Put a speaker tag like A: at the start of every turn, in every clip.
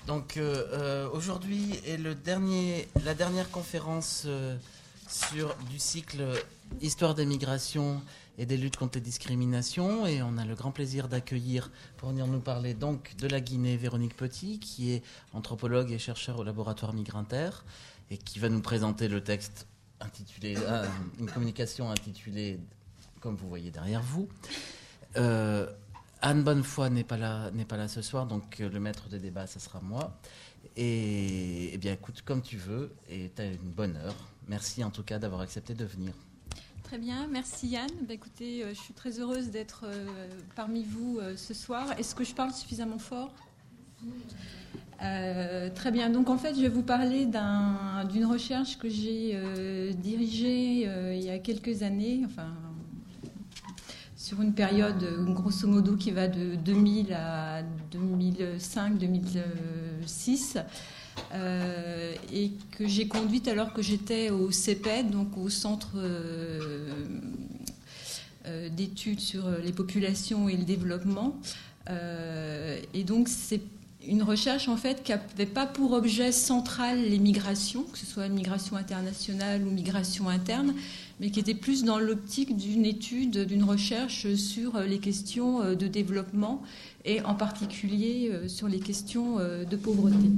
A: Donc aujourd'hui est la dernière conférence du cycle Histoire des migrations et des luttes contre les discriminations, et on a le grand plaisir d'accueillir pour venir nous parler donc de la Guinée Véronique Petit, qui est anthropologue et chercheur au laboratoire Migrinter et qui va nous présenter le texte intitulé une communication intitulée comme vous voyez derrière vous. Anne Bonnefoy n'est pas là ce soir, donc le maître des débats, ce sera moi. Et eh bien, écoute, comme tu veux, et tu as une bonne heure. Merci en tout cas d'avoir accepté de venir.
B: Très bien, merci Yann. Écoutez, je suis très heureuse d'être parmi vous ce soir. Est-ce que je parle suffisamment fort ? Très bien, donc en fait je vais vous parler d'une recherche que j'ai dirigée il y a quelques années, sur une période grosso modo qui va de 2000 à 2005-2006, et que j'ai conduite alors que j'étais au CEPED, donc au Centre d'études sur les populations et le développement. Et donc c'est une recherche en fait qui n'avait pas pour objet central les migrations, que ce soit migration internationale ou migration interne, mais qui était plus dans l'optique d'une étude, d'une recherche sur les questions de développement et en particulier sur les questions de pauvreté.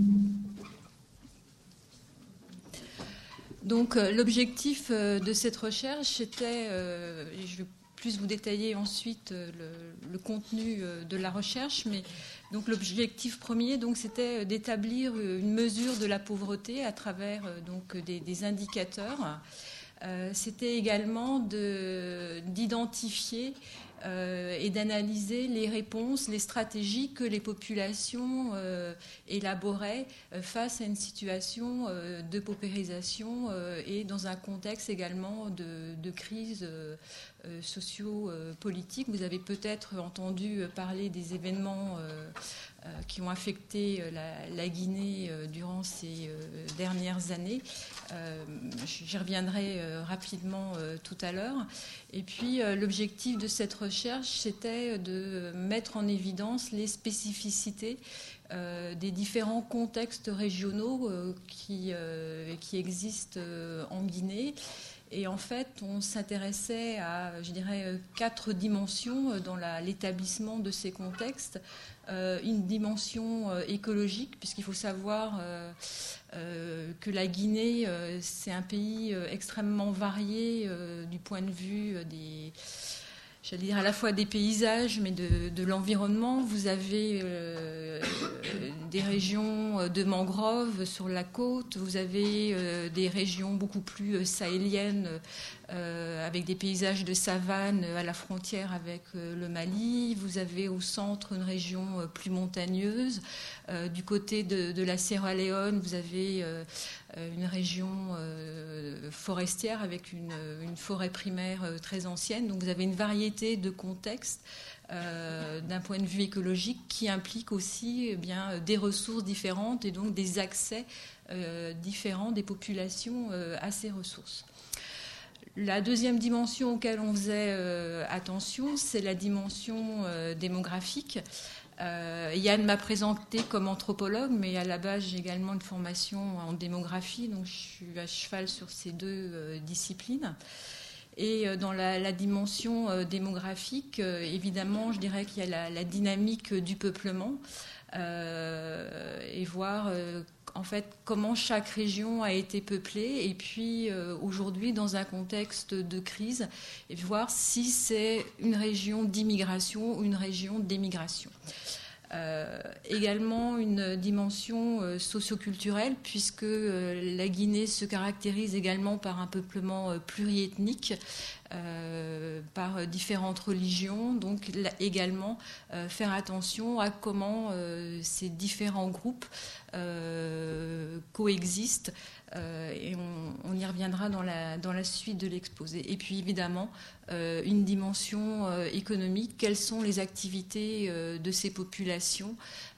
B: Donc l'objectif de cette recherche c'était, je vais plus vous détailler ensuite le contenu de la recherche, mais donc l'objectif premier donc c'était d'établir une mesure de la pauvreté à travers donc des indicateurs. C'était également d'identifier et d'analyser les réponses, les stratégies que les populations élaboraient face à une situation de paupérisation et dans un contexte également de crise socio-politique. Vous avez peut-être entendu parler des événements qui ont affecté la Guinée durant ces dernières années. J'y reviendrai rapidement tout à l'heure. Et puis l'objectif de cette recherche, c'était de mettre en évidence les spécificités des différents contextes régionaux qui existent en Guinée. Et en fait, on s'intéressait à, je dirais, 4 dimensions dans l'établissement de ces contextes. Une dimension écologique, puisqu'il faut savoir que la Guinée, c'est un pays extrêmement varié du point de vue j'allais dire à la fois des paysages, mais de l'environnement. Vous avez des régions de mangroves sur la côte, vous avez des régions beaucoup plus sahéliennes avec des paysages de savane à la frontière avec le Mali. Vous avez au centre une région plus montagneuse. Du côté de la Sierra Leone, vous avez une région forestière avec une forêt primaire très ancienne. Donc vous avez une variété de contextes d'un point de vue écologique qui implique aussi des ressources différentes et donc des accès différents des populations à ces ressources. La deuxième dimension auquel on faisait attention, c'est la dimension démographique. Yann m'a présenté comme anthropologue, mais à la base j'ai également une formation en démographie, donc je suis à cheval sur ces deux disciplines. Et dans la dimension démographique, évidemment, je dirais qu'il y a la dynamique du peuplement et voir en fait comment chaque région a été peuplée, et puis aujourd'hui dans un contexte de crise, et voir si c'est une région d'immigration ou une région d'émigration. Également une dimension socioculturelle, puisque la Guinée se caractérise également par un peuplement pluriethnique, par différentes religions, donc également faire attention à comment ces différents groupes coexistent, et on y reviendra dans la suite de l'exposé. Et puis évidemment une dimension économique, quelles sont les activités de ces populations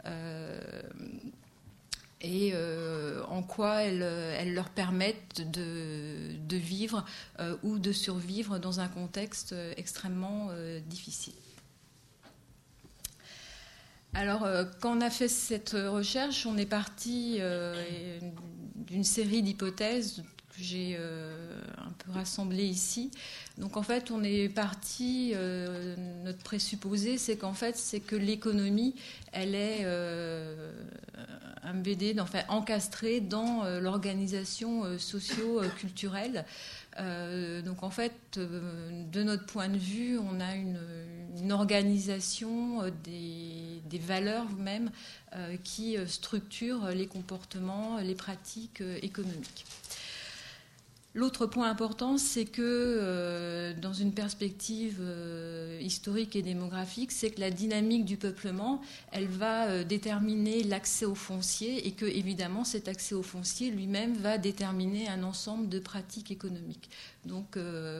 B: et en quoi elles leur permettent de vivre ou de survivre dans un contexte extrêmement difficile. Alors, quand on a fait cette recherche, on est parti d'une série d'hypothèses que j'ai un peu rassemblées ici. Donc, en fait, on est parti, notre présupposé, c'est qu'en fait, c'est que l'économie, elle est embedded, enfin encastrée dans l'organisation socio-culturelle. Donc en fait, de notre point de vue, on a une organisation des valeurs même qui structure les comportements, les pratiques économiques. L'autre point important, c'est que dans une perspective historique et démographique, c'est que la dynamique du peuplement, elle va déterminer l'accès au foncier et que, évidemment, cet accès au foncier lui-même va déterminer un ensemble de pratiques économiques. Donc,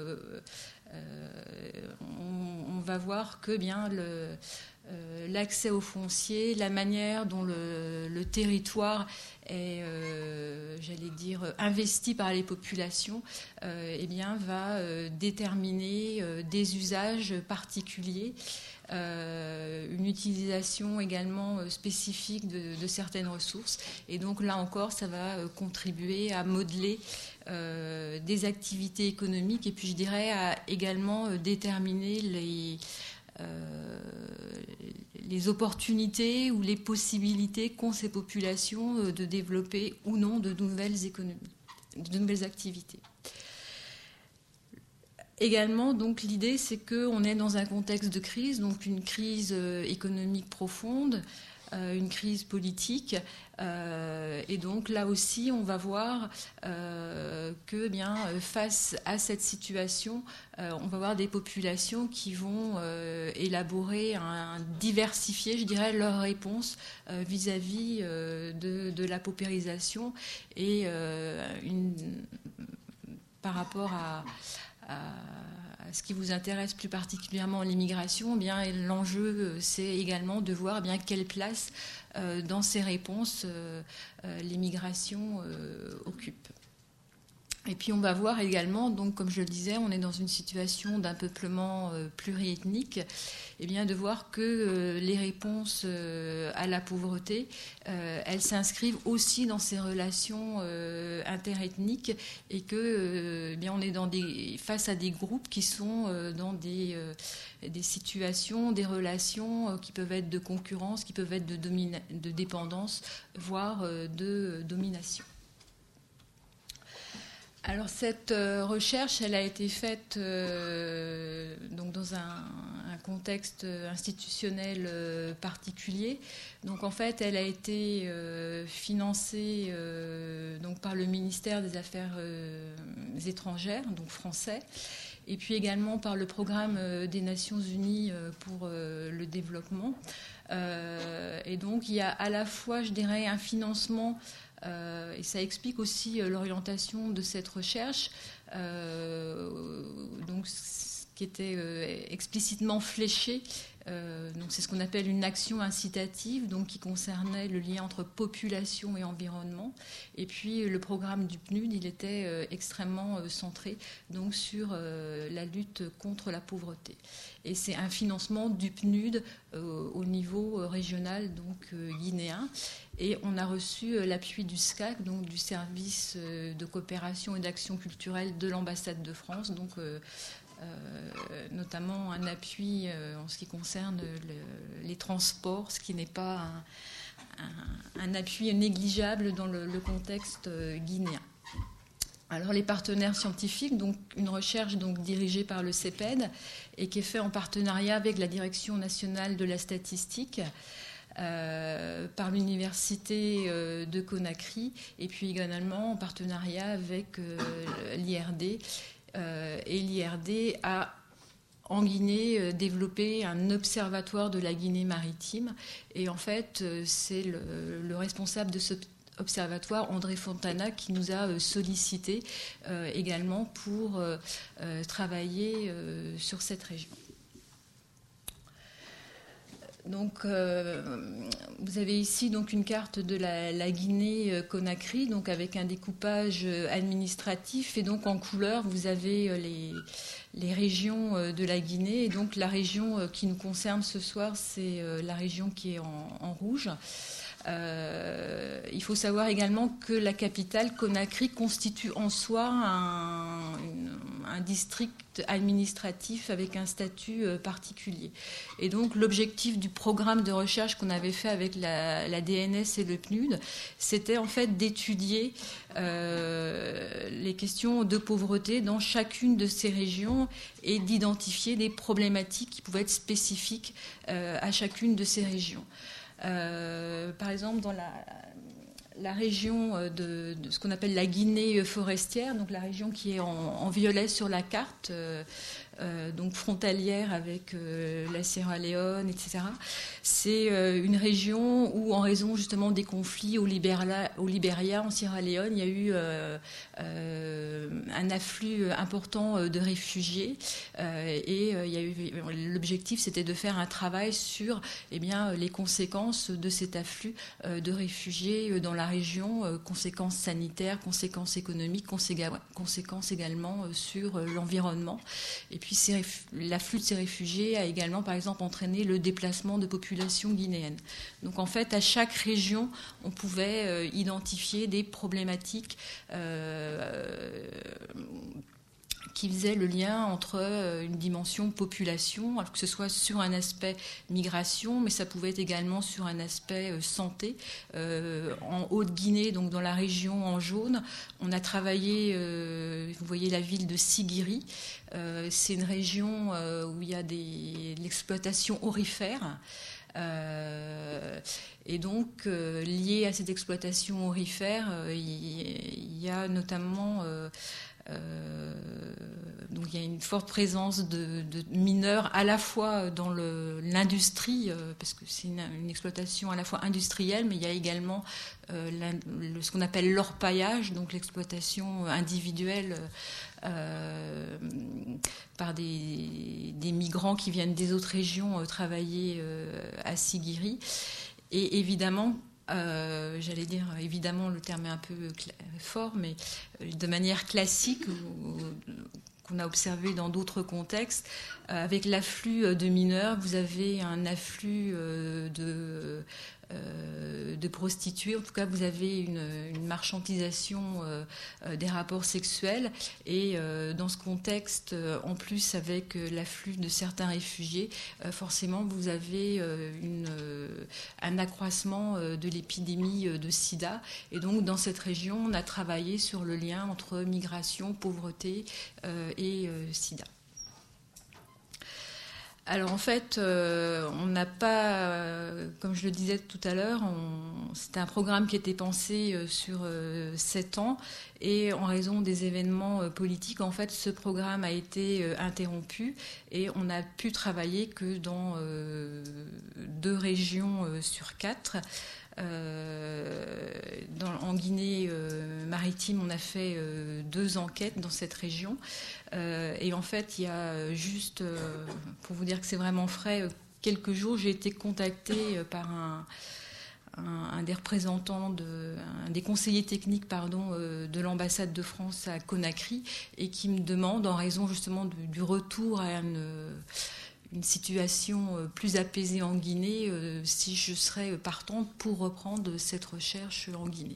B: on va voir que bien l'accès au foncier, la manière dont le territoire est, j'allais dire, investi par les populations, eh bien, va déterminer des usages particuliers, une utilisation également spécifique de certaines ressources. Et donc là encore, ça va contribuer à modeler des activités économiques et puis je dirais à également déterminer les opportunités ou les possibilités qu'ont ces populations de développer ou non de nouvelles économies, de nouvelles activités. Également, donc, l'idée, c'est qu'on est dans un contexte de crise, donc une crise économique profonde, une crise politique, et donc là aussi, on va voir que, bien, face à cette situation, on va voir des populations qui vont élaborer, diversifier, je dirais, leurs réponses vis-à-vis de la paupérisation et par rapport à ce qui vous intéresse plus particulièrement l'immigration, eh bien l'enjeu c'est également de voir eh bien quelle place dans ces réponses l'immigration occupe. Et puis on va voir également, donc comme je le disais, on est dans une situation d'un peuplement pluriethnique, et bien de voir que les réponses à la pauvreté, elles s'inscrivent aussi dans ces relations interethniques et que bien on est face à des groupes qui sont dans des situations, des relations qui peuvent être de concurrence, qui peuvent être de dépendance, voire de domination. Alors cette recherche, elle a été faite donc dans un contexte institutionnel particulier. Donc en fait, elle a été financée donc par le ministère des Affaires étrangères, donc français, et puis également par le programme des Nations Unies pour le développement. Et donc il y a à la fois, je dirais, un financement et ça explique aussi l'orientation de cette recherche, donc, qui était explicitement fléchée. Donc c'est ce qu'on appelle une action incitative, donc qui concernait le lien entre population et environnement. Et puis le programme du PNUD, il était extrêmement centré donc sur la lutte contre la pauvreté. Et c'est un financement du PNUD au niveau régional, donc guinéen. Et on a reçu l'appui du SCAC, donc du service de coopération et d'action culturelle de l'ambassade de France, donc notamment un appui en ce qui concerne les transports, ce qui n'est pas un appui négligeable dans le contexte guinéen. Alors les partenaires scientifiques, donc une recherche donc dirigée par le CEPED et qui est faite en partenariat avec la Direction nationale de la statistique, par l'université de Conakry et puis également en partenariat avec l'IRD. Et l'IRD a en Guinée développé un observatoire de la Guinée maritime et en fait c'est le responsable de ce observatoire, André Fontana, qui nous a sollicité également pour travailler sur cette région. Donc, vous avez ici donc une carte de la Guinée-Conakry, donc avec un découpage administratif, et donc en couleur vous avez les régions de la Guinée. Et donc la région qui nous concerne ce soir, c'est la région qui est en rouge. Il faut savoir également que la capitale, Conakry, constitue en soi un district administratif avec un statut particulier. Et donc l'objectif du programme de recherche qu'on avait fait avec la DNS et le PNUD, c'était en fait d'étudier les questions de pauvreté dans chacune de ces régions et d'identifier des problématiques qui pouvaient être spécifiques à chacune de ces régions. Par exemple, dans la région de ce qu'on appelle la Guinée forestière, donc la région qui est en violet sur la carte, donc frontalière avec la Sierra Leone, etc. C'est une région où, en raison justement des conflits au Libéria, en Sierra Leone, il y a eu un afflux important de réfugiés, et l'objectif c'était de faire un travail sur les conséquences de cet afflux de réfugiés dans la région, conséquences sanitaires, conséquences économiques, conséquences également sur l'environnement. Et puis l'afflux de ces réfugiés a également, par exemple, entraîné le déplacement de populations guinéennes. Donc en fait, à chaque région, on pouvait identifier des problématiques qui faisait le lien entre une dimension population, alors que ce soit sur un aspect migration, mais ça pouvait être également sur un aspect santé. En Haute-Guinée, donc dans la région en jaune, on a travaillé, vous voyez la ville de Sigiri, c'est une région où il y a de l'exploitation aurifère. Et donc, lié à cette exploitation aurifère, il y a notamment... donc il y a une forte présence de mineurs à la fois dans l'industrie, parce que c'est une exploitation à la fois industrielle, mais il y a également ce qu'on appelle l'orpaillage, donc l'exploitation individuelle par des migrants qui viennent des autres régions travailler à Sigiri. Et évidemment, j'allais dire, évidemment, le terme est un peu fort, mais de manière classique, qu'on a observé dans d'autres contextes, avec l'afflux de mineurs, vous avez un afflux de prostituées. En tout cas, vous avez une marchandisation des rapports sexuels. Et dans ce contexte, en plus avec l'afflux de certains réfugiés, forcément, vous avez un accroissement de l'épidémie de sida. Et donc, dans cette région, on a travaillé sur le lien entre migration, pauvreté et sida. Alors en fait, on n'a pas, comme je le disais tout à l'heure, c'était un programme qui était pensé sur 7 ans, et en raison des événements politiques, en fait, ce programme a été interrompu et on n'a pu travailler que dans 2 régions sur 4. En Guinée maritime, on a fait 2 enquêtes dans cette région. Et en fait, il y a juste, pour vous dire que c'est vraiment frais, quelques jours, j'ai été contactée par un des représentants, un des conseillers techniques de l'ambassade de France à Conakry, et qui me demande, en raison justement du retour à une situation plus apaisée en Guinée, si je serais partante pour reprendre cette recherche en Guinée.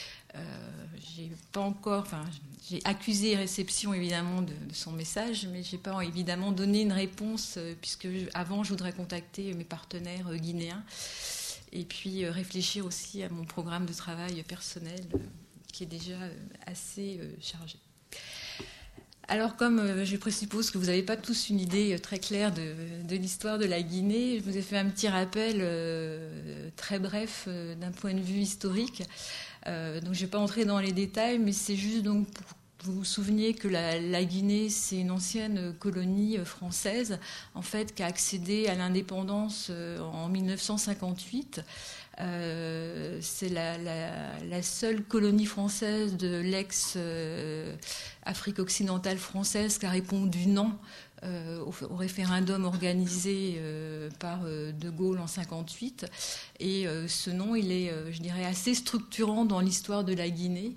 B: J'ai accusé réception évidemment de son message, mais j'ai pas évidemment donné une réponse, puisque avant je voudrais contacter mes partenaires guinéens et puis réfléchir aussi à mon programme de travail personnel qui est déjà assez chargé. Alors, comme je présuppose que vous n'avez pas tous une idée très claire de l'histoire de la Guinée, je vous ai fait un petit rappel très bref d'un point de vue historique. Donc, je ne vais pas entrer dans les détails, mais c'est juste donc pour que vous vous souveniez que la Guinée, c'est une ancienne colonie française, en fait, qui a accédé à l'indépendance en 1958. C'est la seule colonie française de l'ex-Afrique occidentale française qui a répondu non au référendum organisé par De Gaulle en 1958. Et ce nom, il est, je dirais, assez structurant dans l'histoire de la Guinée.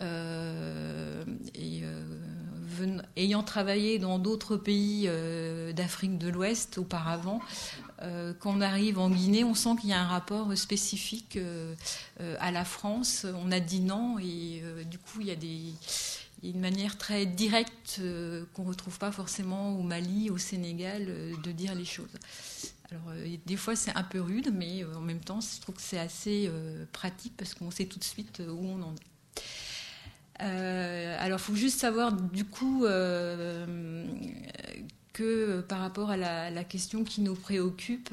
B: Ayant travaillé dans d'autres pays d'Afrique de l'Ouest auparavant, quand on arrive en Guinée, on sent qu'il y a un rapport spécifique à la France. On a dit non et du coup, il y a une manière très directe qu'on ne retrouve pas forcément au Mali, au Sénégal, de dire les choses. Alors, des fois, c'est un peu rude, mais en même temps, je trouve que c'est assez pratique parce qu'on sait tout de suite où on en est. Alors, il faut juste savoir, du coup, que par rapport à la question qui nous préoccupe,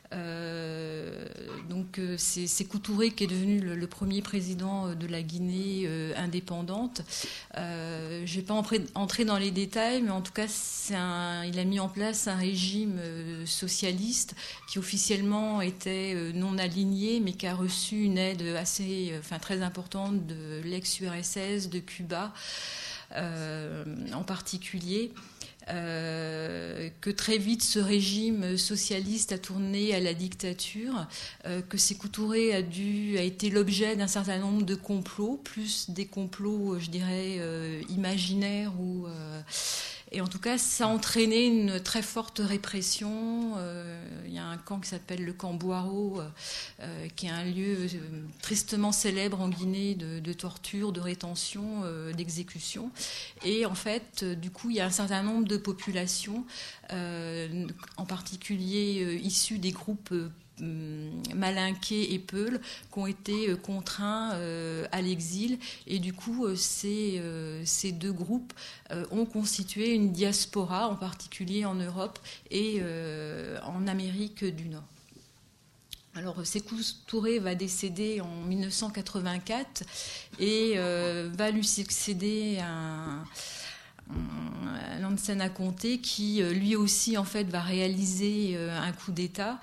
B: c'est Sékou Touré qui est devenu le premier président de la Guinée indépendante. Je ne vais pas entrer dans les détails, mais en tout cas, il a mis en place un régime socialiste qui officiellement était non aligné, mais qui a reçu une aide très importante de l'ex-URSS, de Cuba en particulier. Que très vite ce régime socialiste a tourné à la dictature, que Sékou Touré a été l'objet d'un certain nombre de complots, plus des complots, je dirais, imaginaires et en tout cas, ça a entraîné une très forte répression. Il y a un camp qui s'appelle le camp Boiro, qui est un lieu tristement célèbre en Guinée de torture, de rétention, d'exécution. Et en fait, du coup, il y a un certain nombre de populations, en particulier issues des groupes Malinké et Peul, qui ont été contraints à l'exil. Et du coup, ces deux groupes ont constitué une diaspora, en particulier en Europe et en Amérique du Nord. Alors, Sékou Touré va décéder en 1984 et va lui succéder un Lansana Conté qui, lui aussi, en fait, va réaliser un coup d'État.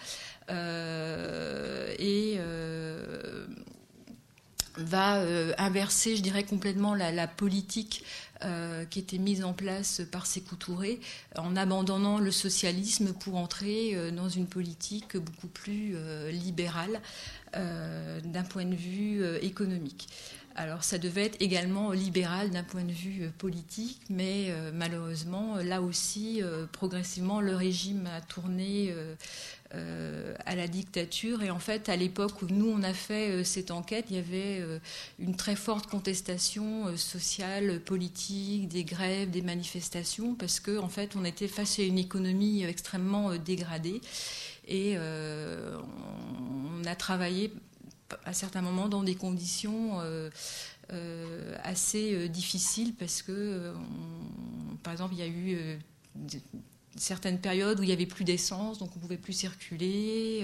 B: Va inverser, je dirais, complètement la politique qui était mise en place par Sékou Touré en abandonnant le socialisme pour entrer dans une politique beaucoup plus libérale d'un point de vue économique. Alors ça devait être également libéral d'un point de vue politique, mais malheureusement, là aussi, progressivement, le régime a tourné à la dictature. Et en fait, à l'époque où nous, on a fait cette enquête, il y avait une très forte contestation sociale, politique, des grèves, des manifestations, parce qu'en fait, on était face à une économie extrêmement dégradée. Et on a travaillé à certains moments dans des conditions assez difficiles parce que, par exemple, il y a eu certaines périodes où il n'y avait plus d'essence, donc on ne pouvait plus circuler.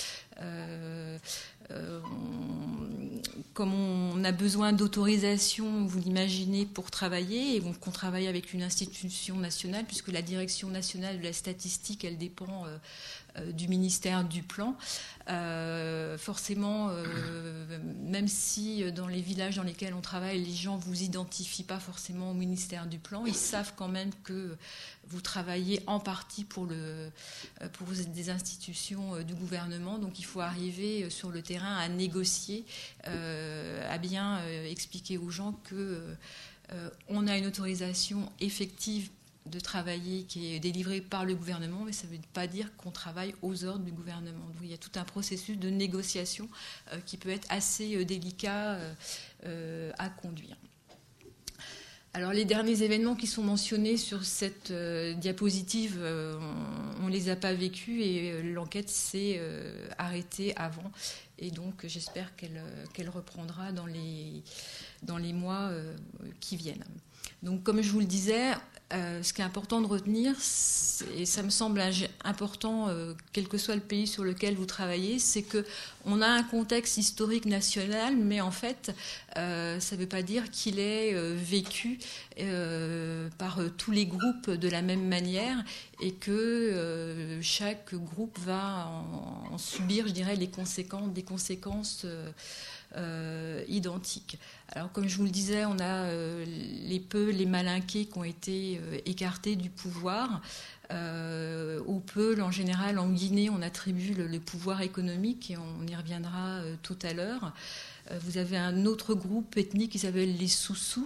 B: Comme on a besoin d'autorisation, vous l'imaginez, pour travailler, et qu'on travaille avec une institution nationale, puisque la Direction nationale de la statistique, elle dépend du ministère du Plan. Forcément, même si dans les villages dans lesquels on travaille, les gens ne vous identifient pas forcément au ministère du Plan, ils savent quand même que vous travaillez en partie pour des institutions du gouvernement. Donc il faut arriver sur le terrain à négocier, à bien expliquer aux gens qu'on a une autorisation effective de travailler qui est délivrée par le gouvernement, mais ça ne veut pas dire qu'on travaille aux ordres du gouvernement. Donc il y a tout un processus de négociation qui peut être assez délicat à conduire. Alors les derniers événements qui sont mentionnés sur cette diapositive, on ne les a pas vécus et l'enquête s'est arrêtée avant. Et donc j'espère qu'elle reprendra dans les mois qui viennent. Donc comme je vous le disais, ce qui est important de retenir, et ça me semble important, quel que soit le pays sur lequel vous travaillez, c'est qu'on a un contexte historique national, mais en fait, ça ne veut pas dire qu'il est vécu par tous les groupes de la même manière et que chaque groupe va en subir, je dirais, des conséquences identiques. Alors, comme je vous le disais, on a les Malinqués qui ont été écartés du pouvoir. Au Peul, en général, en Guinée, on attribue le pouvoir économique, et on y reviendra tout à l'heure. Vous avez un autre groupe ethnique qui s'appelle les Soussous,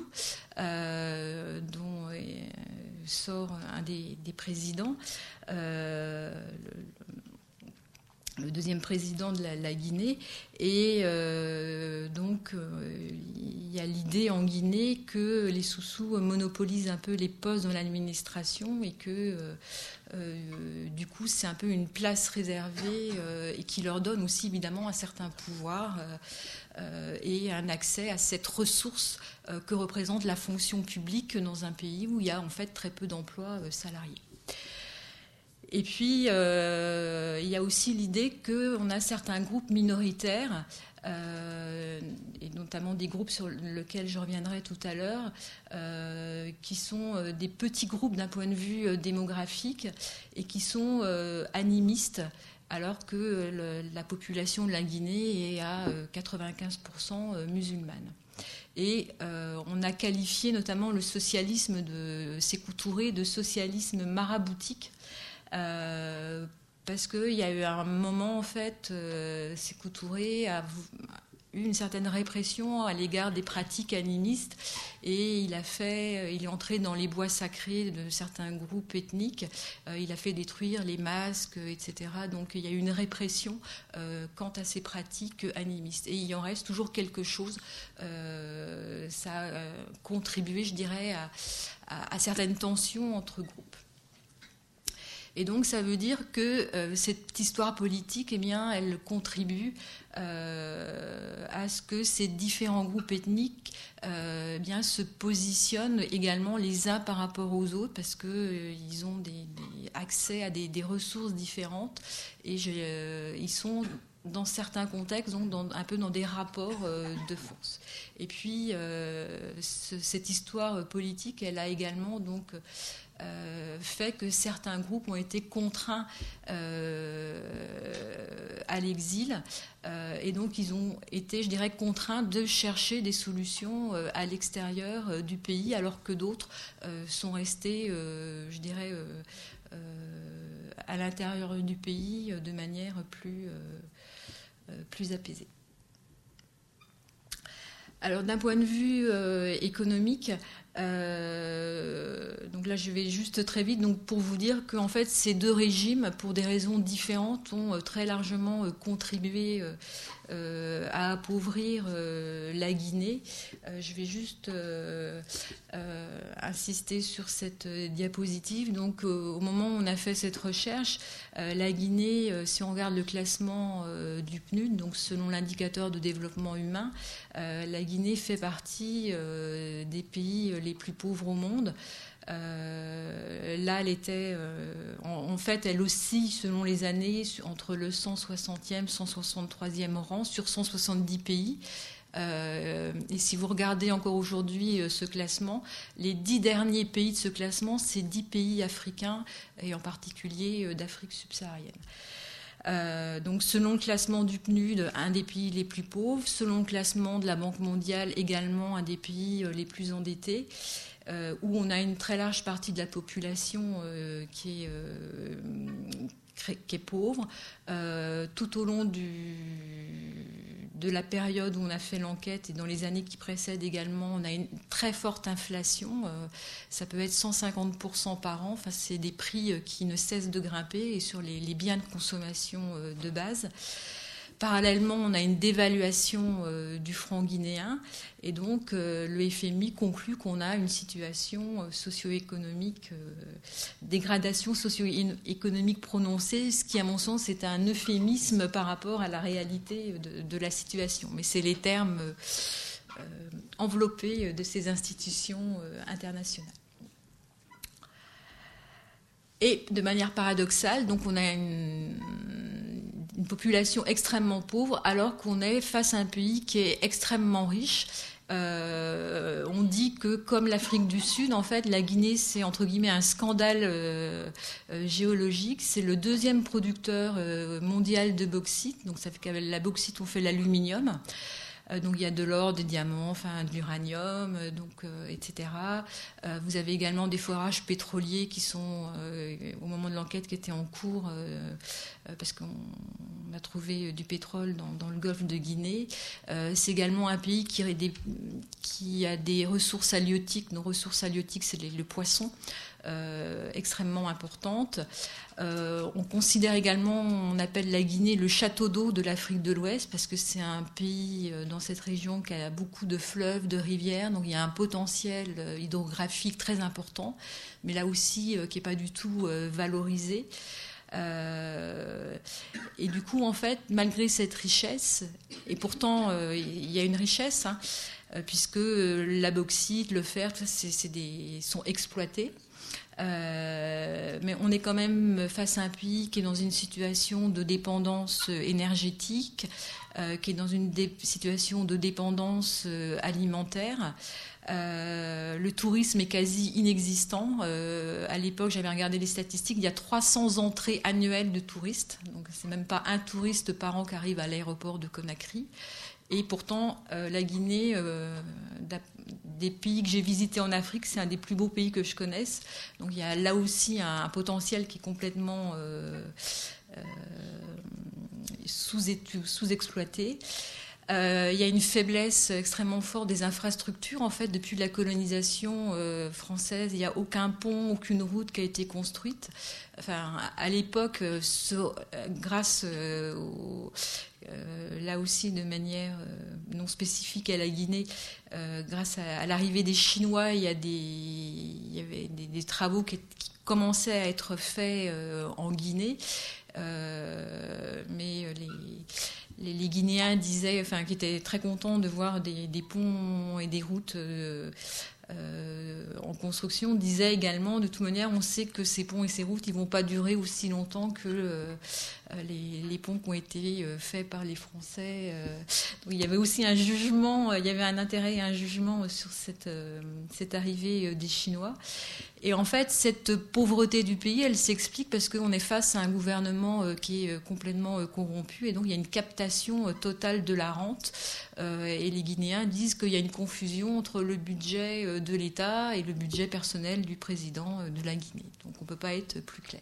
B: dont sort un des présidents. Le deuxième président de la Guinée. Et donc, il y a l'idée en Guinée que les Soussous monopolisent un peu les postes dans l'administration et que, du coup, c'est un peu une place réservée et qui leur donne aussi, évidemment, un certain pouvoir et un accès à cette ressource que représente la fonction publique dans un pays où il y a, en fait, très peu d'emplois salariés. Et puis, il y a aussi l'idée qu'on a certains groupes minoritaires, et notamment des groupes sur lesquels je reviendrai tout à l'heure, qui sont des petits groupes d'un point de vue démographique et qui sont animistes, alors que la population de la Guinée est à 95% musulmane. Et on a qualifié notamment le socialisme de Sékou Touré de socialisme maraboutique, parce qu'il y a eu un moment, en fait, Sékou Touré a eu une certaine répression à l'égard des pratiques animistes, et il est entré dans les bois sacrés de certains groupes ethniques, il a fait détruire les masques, etc. Donc il y a eu une répression quant à ces pratiques animistes. Et il en reste toujours quelque chose. Ça a contribué, je dirais, à certaines tensions entre groupes. Et donc, ça veut dire que cette histoire politique, eh bien, elle contribue à ce que ces différents groupes ethniques eh bien, se positionnent également les uns par rapport aux autres, parce qu'ils ont accès à des ressources différentes, et ils sont, dans certains contextes, donc un peu dans des rapports de force. Et puis, cette histoire politique, elle a également donc fait que certains groupes ont été contraints à l'exil, et donc ils ont été, je dirais, contraints de chercher des solutions à l'extérieur du pays, alors que d'autres sont restés, je dirais, à l'intérieur du pays de manière plus apaisée. Alors, d'un point de vue économique, donc là je vais juste très vite, donc pour vous dire qu'en fait ces deux régimes, pour des raisons différentes, ont très largement contribué à appauvrir la Guinée. Je vais juste insister sur cette diapositive. Donc au moment où on a fait cette recherche, la Guinée, si on regarde le classement du PNUD, donc selon l'indicateur de développement humain, la Guinée fait partie des pays les plus pauvres au monde. Là, elle était, en fait, elle oscille selon les années entre le 160e, 163e rang sur 170 pays. Et si vous regardez encore aujourd'hui ce classement, les 10 derniers pays de ce classement, c'est 10 pays africains, et en particulier d'Afrique subsaharienne. Donc selon le classement du PNUD, un des pays les plus pauvres, selon le classement de la Banque mondiale, également un des pays les plus endettés, où on a une très large partie de la population qui est pauvre. Tout au long de la période où on a fait l'enquête et dans les années qui précèdent également, on a une très forte inflation. Ça peut être 150% par an. Enfin, c'est des prix qui ne cessent de grimper, et sur les biens de consommation de base. Parallèlement, on a une dévaluation du franc guinéen, et donc le FMI conclut qu'on a une situation socio-économique, dégradation socio-économique prononcée, ce qui, à mon sens, est un euphémisme par rapport à la réalité de la situation. Mais c'est les termes enveloppés de ces institutions internationales. Et de manière paradoxale, donc on a une population extrêmement pauvre, alors qu'on est face à un pays qui est extrêmement riche. On dit que, comme l'Afrique du Sud, en fait, la Guinée, c'est entre guillemets un scandale géologique. C'est le deuxième producteur mondial de bauxite. Donc ça fait qu'avec la bauxite, on fait l'aluminium. Donc il y a de l'or, des diamants, enfin de l'uranium, etc. Vous avez également des forages pétroliers qui sont, au moment de l'enquête, qui étaient en cours, parce qu'on a trouvé du pétrole dans le golfe de Guinée. C'est également un pays qui a des ressources halieutiques. Nos ressources halieutiques, c'est le poisson, extrêmement importantes. On considère également, on appelle la Guinée le château d'eau de l'Afrique de l'Ouest, parce que c'est un pays dans cette région qui a beaucoup de fleuves, de rivières, donc il y a un potentiel hydrographique très important, mais là aussi qui n'est pas du tout valorisé. Et du coup, en fait, malgré cette richesse, et pourtant il y a une richesse, puisque la bauxite, le fer, sont exploités. Mais on est quand même face à un pays qui est dans une situation de dépendance énergétique, qui est dans une situation de dépendance alimentaire. Le tourisme est quasi inexistant. À l'époque, j'avais regardé les statistiques, il y a 300 entrées annuelles de touristes. Donc, c'est même pas un touriste par an qui arrive à l'aéroport de Conakry. Et pourtant, la Guinée, des pays que j'ai visités en Afrique, c'est un des plus beaux pays que je connaisse. Donc il y a là aussi un potentiel qui est complètement sous-exploité. Il y a une faiblesse extrêmement forte des infrastructures. En fait, depuis la colonisation française, il n'y a aucun pont, aucune route qui a été construite. Enfin, à l'époque, grâce là aussi de manière non spécifique à la Guinée, grâce à l'arrivée des Chinois, il y avait des travaux qui commençaient à être faits en Guinée, mais les Guinéens disaient, enfin, qui étaient très contents de voir des ponts et des routes en construction, disaient également, de toute manière, on sait que ces ponts et ces routes, ils vont pas durer aussi longtemps que les ponts qui ont été faits par les Français. Donc, il y avait aussi un jugement, il y avait un intérêt et un jugement sur cette arrivée des Chinois. Et en fait, cette pauvreté du pays, elle s'explique parce qu'on est face à un gouvernement qui est complètement corrompu, et donc il y a une captation totale de la rente. Et les Guinéens disent qu'il y a une confusion entre le budget de l'État et le budget personnel du président de la Guinée. Donc on ne peut pas être plus clair.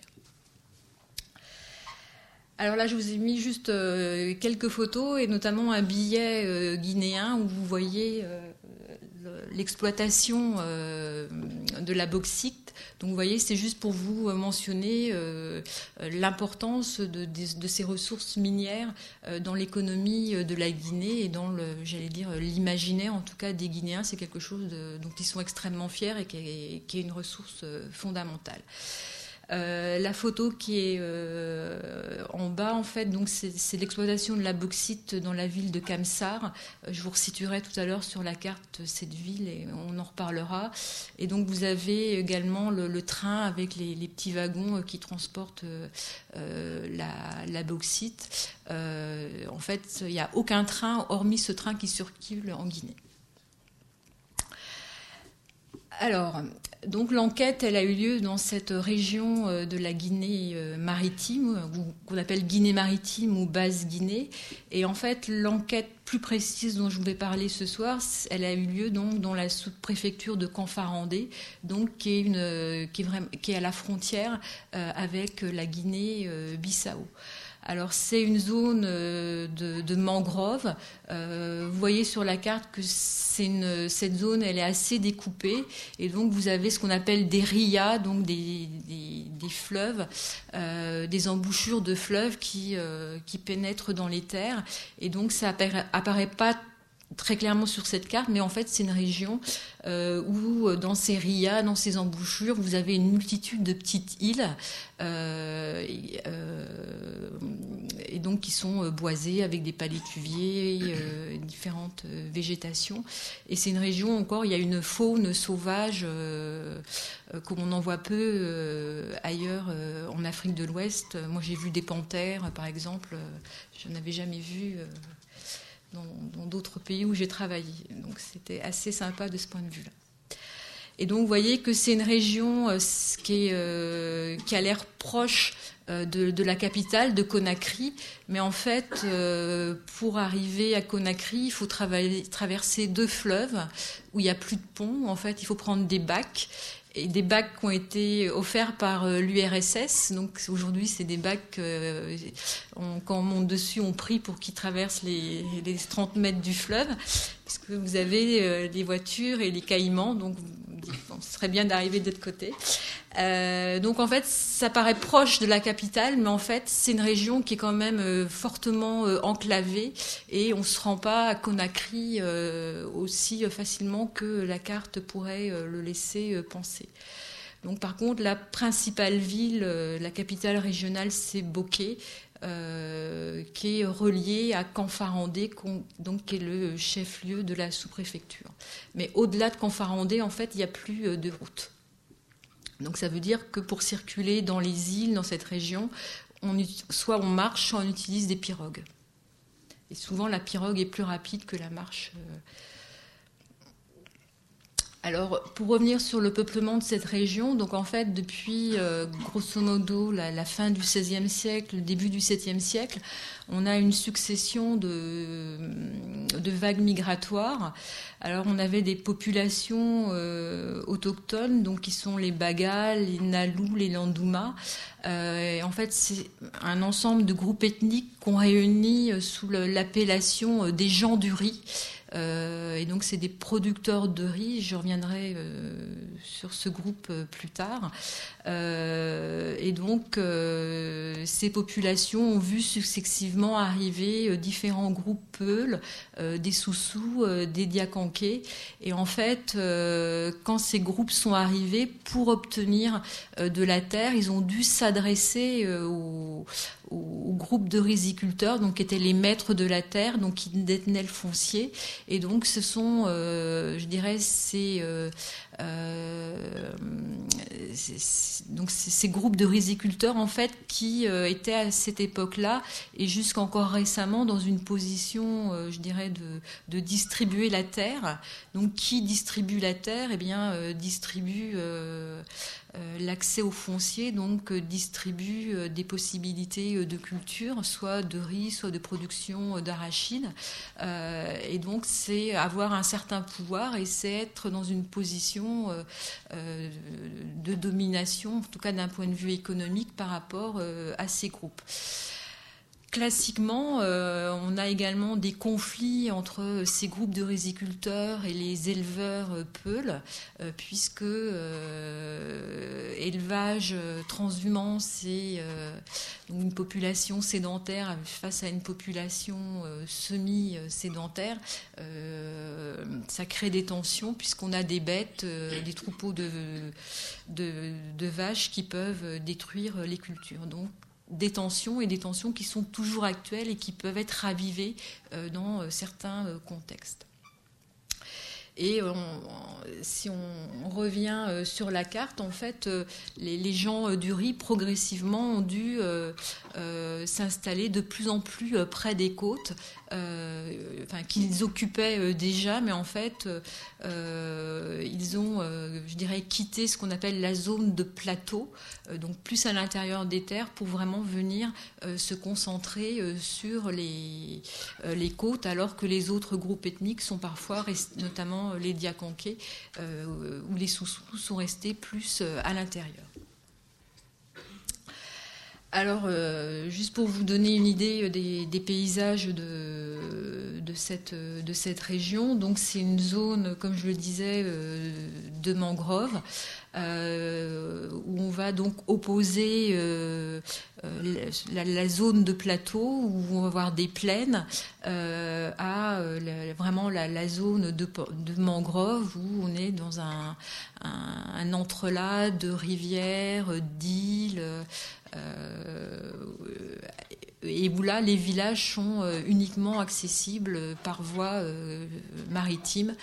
B: Alors là, je vous ai mis juste quelques photos, et notamment un billet guinéen où vous voyez l'exploitation de la bauxite. Donc vous voyez, c'est juste pour vous mentionner l'importance de ces ressources minières dans l'économie de la Guinée et dans l'imaginaire, en tout cas, des Guinéens. C'est quelque chose dont ils sont extrêmement fiers et qui est une ressource fondamentale. La photo qui est en bas, en fait, donc c'est l'exploitation de la bauxite dans la ville de Kamsar. Je vous resituerai tout à l'heure sur la carte cette ville et on en reparlera. Et donc vous avez également le train avec les petits wagons qui transportent la bauxite. En fait, il n'y a aucun train hormis ce train qui circule en Guinée. Alors, donc l'enquête, elle a eu lieu dans cette région de la Guinée maritime, qu'on appelle Guinée maritime ou Basse-Guinée. Et en fait, l'enquête plus précise dont je vais parler ce soir, elle a eu lieu donc dans la sous-préfecture de Kanfarandé, donc qui est à la frontière avec la Guinée-Bissau. Alors c'est une zone de mangroves. Vous voyez sur la carte que cette zone, elle est assez découpée, et donc vous avez ce qu'on appelle des rias, donc des fleuves, des embouchures de fleuves qui pénètrent dans les terres, et donc ça apparaît pas très clairement sur cette carte, mais en fait c'est une région où dans ces rias, dans ces embouchures, vous avez une multitude de petites îles et donc qui sont boisées avec des palétuviers, différentes végétations. Et c'est une région encore, il y a une faune sauvage comme on en voit peu ailleurs en Afrique de l'Ouest. Moi j'ai vu des panthères par exemple, je n'avais jamais vu dans d'autres pays où j'ai travaillé. Donc c'était assez sympa de ce point de vue-là. Et donc vous voyez que c'est une région qui a l'air proche de la capitale, de Conakry. Mais en fait, pour arriver à Conakry, il faut traverser 2 fleuves où il n'y a plus de pont. En fait, il faut prendre des bacs. Et des bacs qui ont été offerts par l'URSS. Donc aujourd'hui, c'est des bacs, quand on monte dessus, on prie pour qu'ils traversent les 30 mètres du fleuve, parce que vous avez les voitures et les caïmans, donc bon, ce serait bien d'arriver de l'autre côté. Donc en fait, ça paraît proche de la capitale, mais en fait, c'est une région qui est quand même fortement enclavée, et on ne se rend pas à Conakry aussi facilement que la carte pourrait le laisser penser. Donc par contre, la principale ville, la capitale régionale, c'est Boké, qui est reliée à Canfarandé, donc qui est le chef-lieu de la sous-préfecture. Mais au-delà de Canfarandé, en fait, il n'y a plus de route. Donc ça veut dire que pour circuler dans les îles, dans cette région, soit on marche, soit on utilise des pirogues. Et souvent, la pirogue est plus rapide que la marche. Alors, pour revenir sur le peuplement de cette région, donc en fait, depuis grosso modo la fin du XVIe siècle, le début du XVIIe siècle, on a une succession de vagues migratoires. Alors, on avait des populations autochtones, donc qui sont les Bagas, les Nalous, les Landouma. En fait, c'est un ensemble de groupes ethniques qu'on réunit sous l'appellation des gens du riz. Et donc c'est des producteurs de riz, je reviendrai sur ce groupe plus tard. Et donc ces populations ont vu successivement arriver différents groupes Peuls, des Soussous, des Diakanké. Et en fait, quand ces groupes sont arrivés, pour obtenir de la terre, ils ont dû s'adresser au groupe de riziculteurs, donc qui étaient les maîtres de la terre, donc qui détenaient le foncier. Et donc ce sont, je dirais, donc ces groupes de riziculteurs en fait qui étaient à cette époque-là et jusqu'encore récemment dans une position, je dirais, de distribuer la terre. Donc qui distribue la terre? Eh bien, distribue l'accès au foncier, donc distribue des possibilités de culture, soit de riz, soit de production d'arachide. Et donc c'est avoir un certain pouvoir et c'est être dans une position de domination, en tout cas d'un point de vue économique par rapport à ces groupes. Classiquement, on a également des conflits entre ces groupes de riziculteurs et les éleveurs Peuls, puisque élevage, transhumance et une population sédentaire face à une population semi-sédentaire, ça crée des tensions puisqu'on a des bêtes, des troupeaux de vaches qui peuvent détruire les cultures. Donc, des tensions qui sont toujours actuelles et qui peuvent être ravivées dans certains contextes. Et si on revient sur la carte, en fait, les gens du riz progressivement ont dû s'installer de plus en plus près des côtes, qu'ils occupaient déjà, mais en fait, ils ont, je dirais, quitté ce qu'on appelle la zone de plateau, donc plus à l'intérieur des terres, pour vraiment venir se concentrer sur les côtes, alors que les autres groupes ethniques sont parfois, notamment les Diakanké ou les Soussous, sont restés plus à l'intérieur. Alors, juste pour vous donner une idée des paysages de cette région, donc c'est une zone, comme je le disais, de mangroves, où on va donc opposer la zone de plateau, où on va avoir des plaines, à vraiment la zone de mangroves, où on est dans un entrelac de rivières, d'îles, et où là les villages sont uniquement accessibles par voie maritime,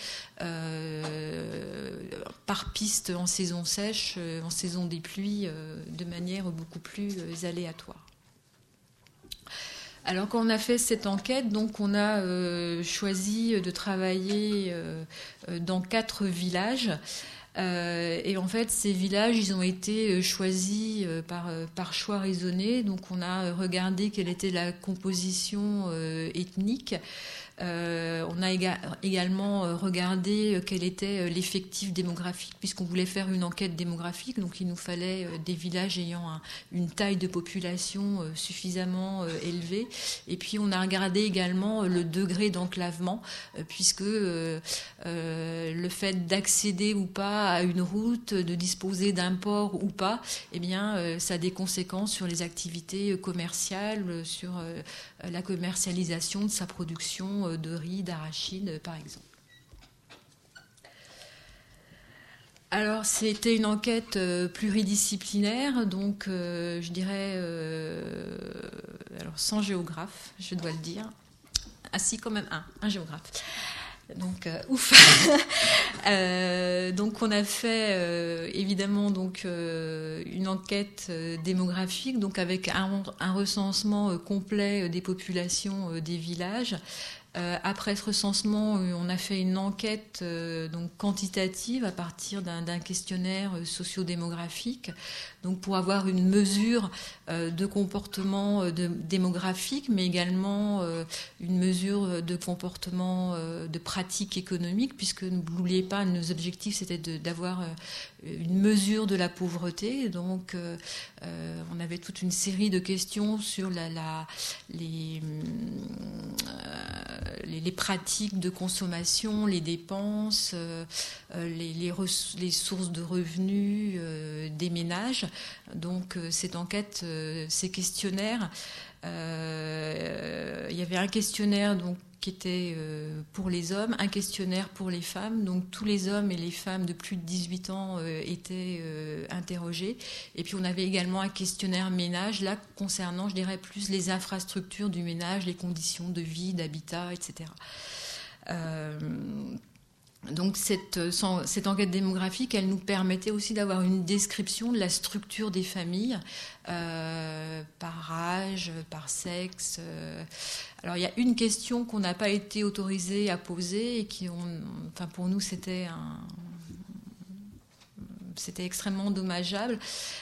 B: par piste en saison sèche, en saison des pluies, de manière beaucoup plus aléatoire. Alors quand on a fait cette enquête, donc on a choisi de travailler dans 4 villages. Et en fait, ces villages, ils ont été choisis par choix raisonné. Donc, on a regardé quelle était la composition ethnique. On a également regardé quel était l'effectif démographique, puisqu'on voulait faire une enquête démographique. Donc, il nous fallait des villages ayant une taille de population suffisamment élevée. Et puis, on a regardé également le degré d'enclavement, puisque le fait d'accéder ou pas à une route, de disposer d'un port ou pas, eh bien, ça a des conséquences sur les activités commerciales, sur la commercialisation de sa production de riz, d'arachide, par exemple. Alors, c'était une enquête pluridisciplinaire, donc je dirais, alors sans géographe, je dois le dire. Ah si, quand même un géographe. Donc, ouf. Donc, on a fait évidemment donc une enquête démographique, donc avec un recensement complet des populations des villages. Après ce recensement, on a fait une enquête donc quantitative à partir d'un questionnaire sociodémographique, donc pour avoir une mesure de comportement démographique, mais également une mesure de comportement de pratique économique, puisque n'oubliez pas, nos objectifs c'était d'avoir une mesure de la pauvreté. Donc on avait toute une série de questions sur les pratiques de consommation, les dépenses, les sources de revenus des ménages. Donc cette enquête, ces questionnaires, il y avait un questionnaire donc qui était pour les hommes, un questionnaire pour les femmes. Donc tous les hommes et les femmes de plus de 18 ans étaient interrogés. Et puis on avait également un questionnaire ménage, là concernant, je dirais, plus les infrastructures du ménage, les conditions de vie, d'habitat, etc. Donc cette enquête démographique, elle nous permettait aussi d'avoir une description de la structure des familles par âge, par sexe. Alors il y a une question qu'on n'a pas été autorisé à poser et enfin pour nous c'était extrêmement dommageable.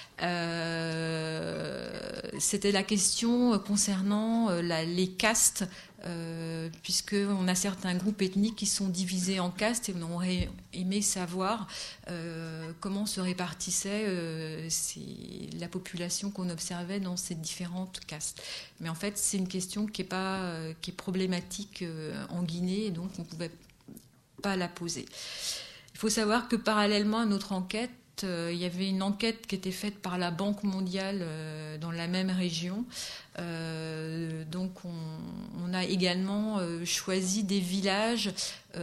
B: C'était la question concernant les castes, puisqu'on a certains groupes ethniques qui sont divisés en castes et on aurait aimé savoir comment se répartissait la population qu'on observait dans ces différentes castes. Mais en fait, c'est une question qui est problématique en Guinée, et donc on ne pouvait pas la poser. Il faut savoir que parallèlement à notre enquête, il y avait une enquête qui était faite par la Banque mondiale dans la même région. Donc on a également choisi des villages,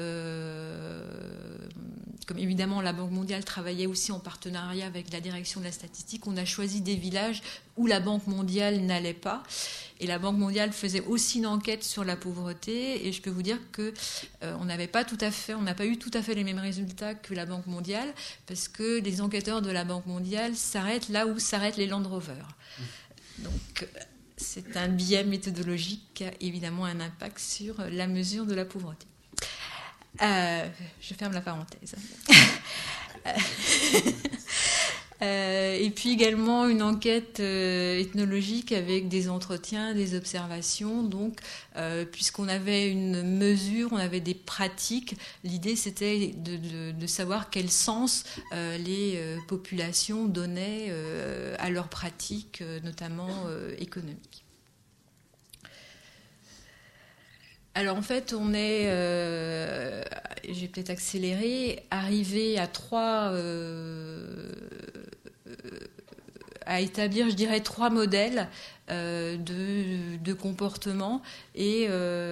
B: comme évidemment la Banque mondiale travaillait aussi en partenariat avec la direction de la statistique, on a choisi des villages où la Banque mondiale n'allait pas. Et la Banque mondiale faisait aussi une enquête sur la pauvreté. Et je peux vous dire que on n'a pas eu tout à fait les mêmes résultats que la Banque mondiale, parce que les enquêteurs de la Banque mondiale s'arrêtent là où s'arrêtent les Land Rover. Donc c'est un biais méthodologique qui a évidemment un impact sur la mesure de la pauvreté. Je ferme la parenthèse. Et puis également une enquête ethnologique avec des entretiens, des observations. Donc, puisqu'on avait une mesure, on avait des pratiques, l'idée c'était de savoir quel sens les populations donnaient à leurs pratiques, notamment économiques. Alors en fait, on est, j'ai peut-être accéléré, arrivé à établir, je dirais, 3 modèles de comportement, et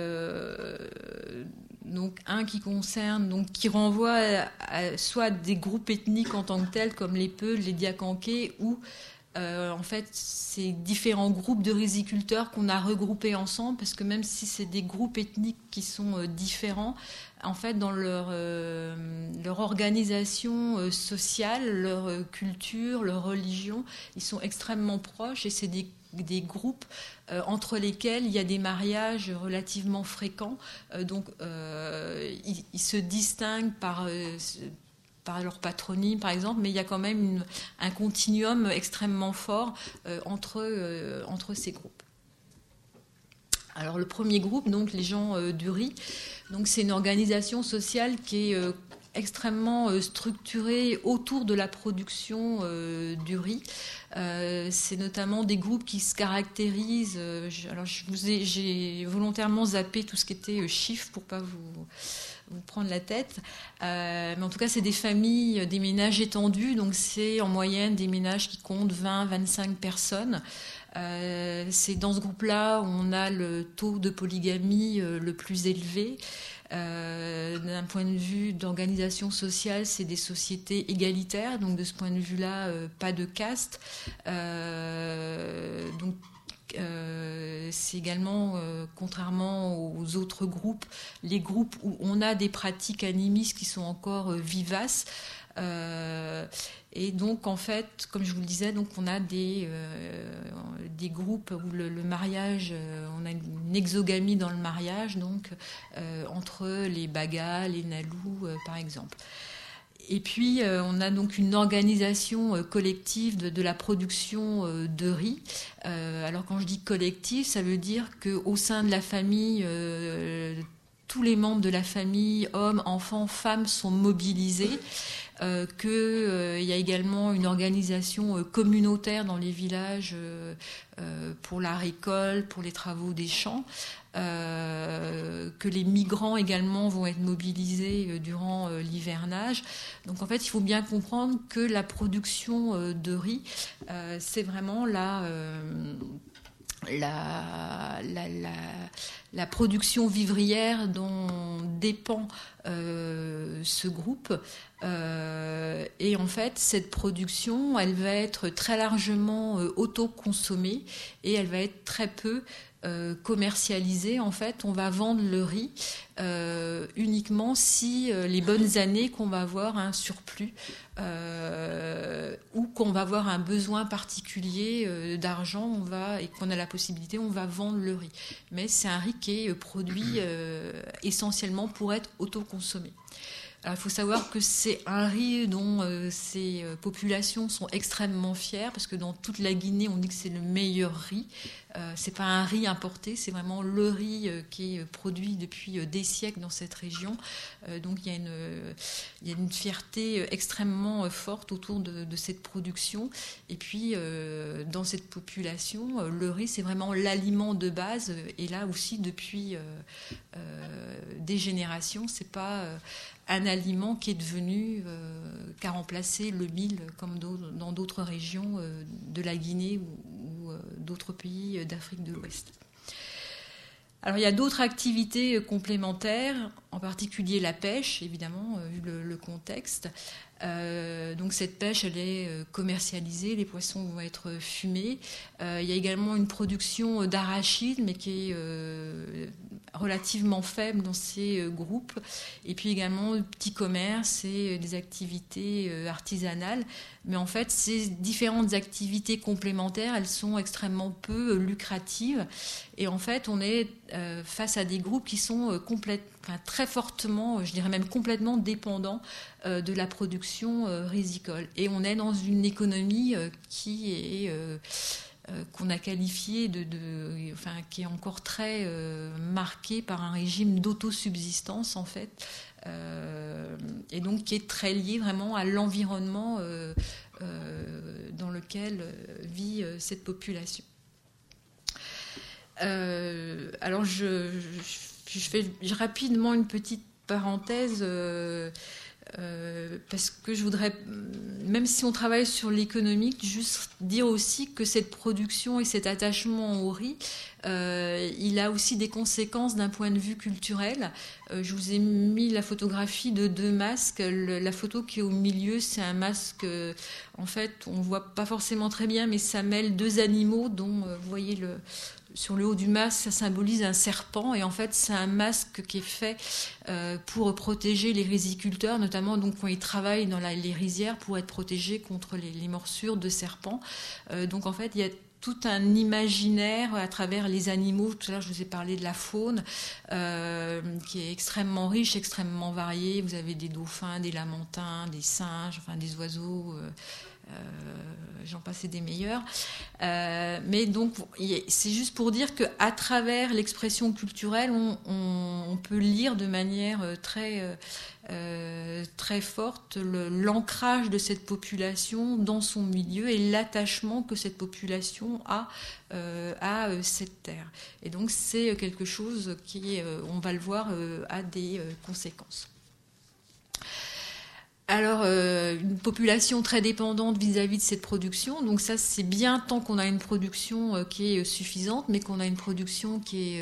B: donc un qui renvoie à soit des groupes ethniques en tant que tels, comme les Peuls, les Diakanké, ou en fait, c'est différents groupes de riziculteurs qu'on a regroupés ensemble, parce que même si c'est des groupes ethniques qui sont différents, en fait, dans leur organisation sociale, leur culture, leur religion, ils sont extrêmement proches, et c'est des groupes entre lesquels il y a des mariages relativement fréquents. Donc, ils se distinguent par par leur patronyme, par exemple, mais il y a quand même un continuum extrêmement fort entre ces groupes. Alors le premier groupe, donc les gens du riz, donc c'est une organisation sociale qui est extrêmement structurée autour de la production du riz. C'est notamment des groupes qui se caractérisent. J'ai volontairement zappé tout ce qui était chiffres pour pas vous prendre la tête. Mais en tout cas, c'est des familles, des ménages étendus. Donc c'est en moyenne des ménages qui comptent 20-25 personnes. C'est dans ce groupe-là où on a le taux de polygamie le plus élevé. D'un point de vue d'organisation sociale, c'est des sociétés égalitaires, donc de ce point de vue-là, pas de caste. C'est également, contrairement aux autres groupes, les groupes où on a des pratiques animistes qui sont encore vivaces. Et donc, en fait, comme je vous le disais, donc on a des groupes où le mariage, on a une exogamie dans le mariage, donc entre les Bagas, les Nalous, par exemple. Et puis, on a donc une organisation collective de la production de riz. Alors, quand je dis collective, ça veut dire qu'au sein de la famille, tous les membres de la famille, hommes, enfants, femmes, sont mobilisés. Qu'il y a également une organisation communautaire dans les villages pour la récolte, pour les travaux des champs, que les migrants également vont être mobilisés durant l'hivernage. Donc en fait, il faut bien comprendre que la production de riz, c'est vraiment la production vivrière dont dépend ce groupe. Et en fait, cette production, elle va être très largement autoconsommée et elle va être très peu commercialisée. En fait, on va vendre le riz uniquement si les bonnes années qu'on va avoir un surplus ou qu'on va avoir un besoin particulier d'argent, et qu'on a la possibilité, on va vendre le riz. Mais c'est un riz qui est produit essentiellement pour être autoconsommé. Alors, il faut savoir que c'est un riz dont ces populations sont extrêmement fières, parce que dans toute la Guinée, on dit que c'est le meilleur riz. C'est pas un riz importé, c'est vraiment le riz qui est produit depuis des siècles dans cette région. Donc il y a une fierté extrêmement forte autour de cette production. Et puis dans cette population, le riz, c'est vraiment l'aliment de base. Et là aussi, depuis des générations, c'est pas un aliment qui est devenu, qui a remplacé le mil comme dans d'autres régions de la Guinée ou d'autres pays d'Afrique de l'Ouest. Alors il y a d'autres activités complémentaires, en particulier la pêche, évidemment, vu le contexte. Donc cette pêche, elle est commercialisée, les poissons vont être fumés. Il y a également une production d'arachide, mais qui est relativement faible dans ces groupes. Et puis également le petit commerce et des activités artisanales. Mais en fait, ces différentes activités complémentaires, elles sont extrêmement peu lucratives. Et en fait, on est face à des groupes qui sont très fortement, je dirais même complètement dépendants de la production rizicole. Et on est dans une économie qui est qu'on a qualifiée qui est encore très marquée par un régime d'autosubsistance en fait, et donc qui est très lié vraiment à l'environnement dans lequel vit cette population. Alors je fais rapidement une petite parenthèse parce que je voudrais, même si on travaille sur l'économique, juste dire aussi que cette production et cet attachement au riz, il a aussi des conséquences d'un point de vue culturel. Je vous ai mis la photographie de deux masques. La photo qui est au milieu, c'est un masque, en fait, on ne voit pas forcément très bien, mais ça mêle deux animaux dont, vous voyez, sur le haut du masque, ça symbolise un serpent. Et en fait, c'est un masque qui est fait pour protéger les riziculteurs, notamment donc, quand ils travaillent dans les rizières, pour être protégés contre les morsures de serpents. Donc en fait, il y a tout un imaginaire à travers les animaux. Tout à l'heure, je vous ai parlé de la faune, qui est extrêmement riche, extrêmement variée. Vous avez des dauphins, des lamantins, des singes, enfin des oiseaux, j'en passe et des meilleurs. Mais donc, c'est juste pour dire qu'à travers l'expression culturelle, on peut lire de manière très forte l'ancrage de cette population dans son milieu et l'attachement que cette population a à cette terre. Et donc c'est quelque chose qui, on va le voir, a des conséquences. Alors, une population très dépendante vis-à-vis de cette production, donc ça c'est bien tant qu'on a une production qui est suffisante, mais qu'on a une production qui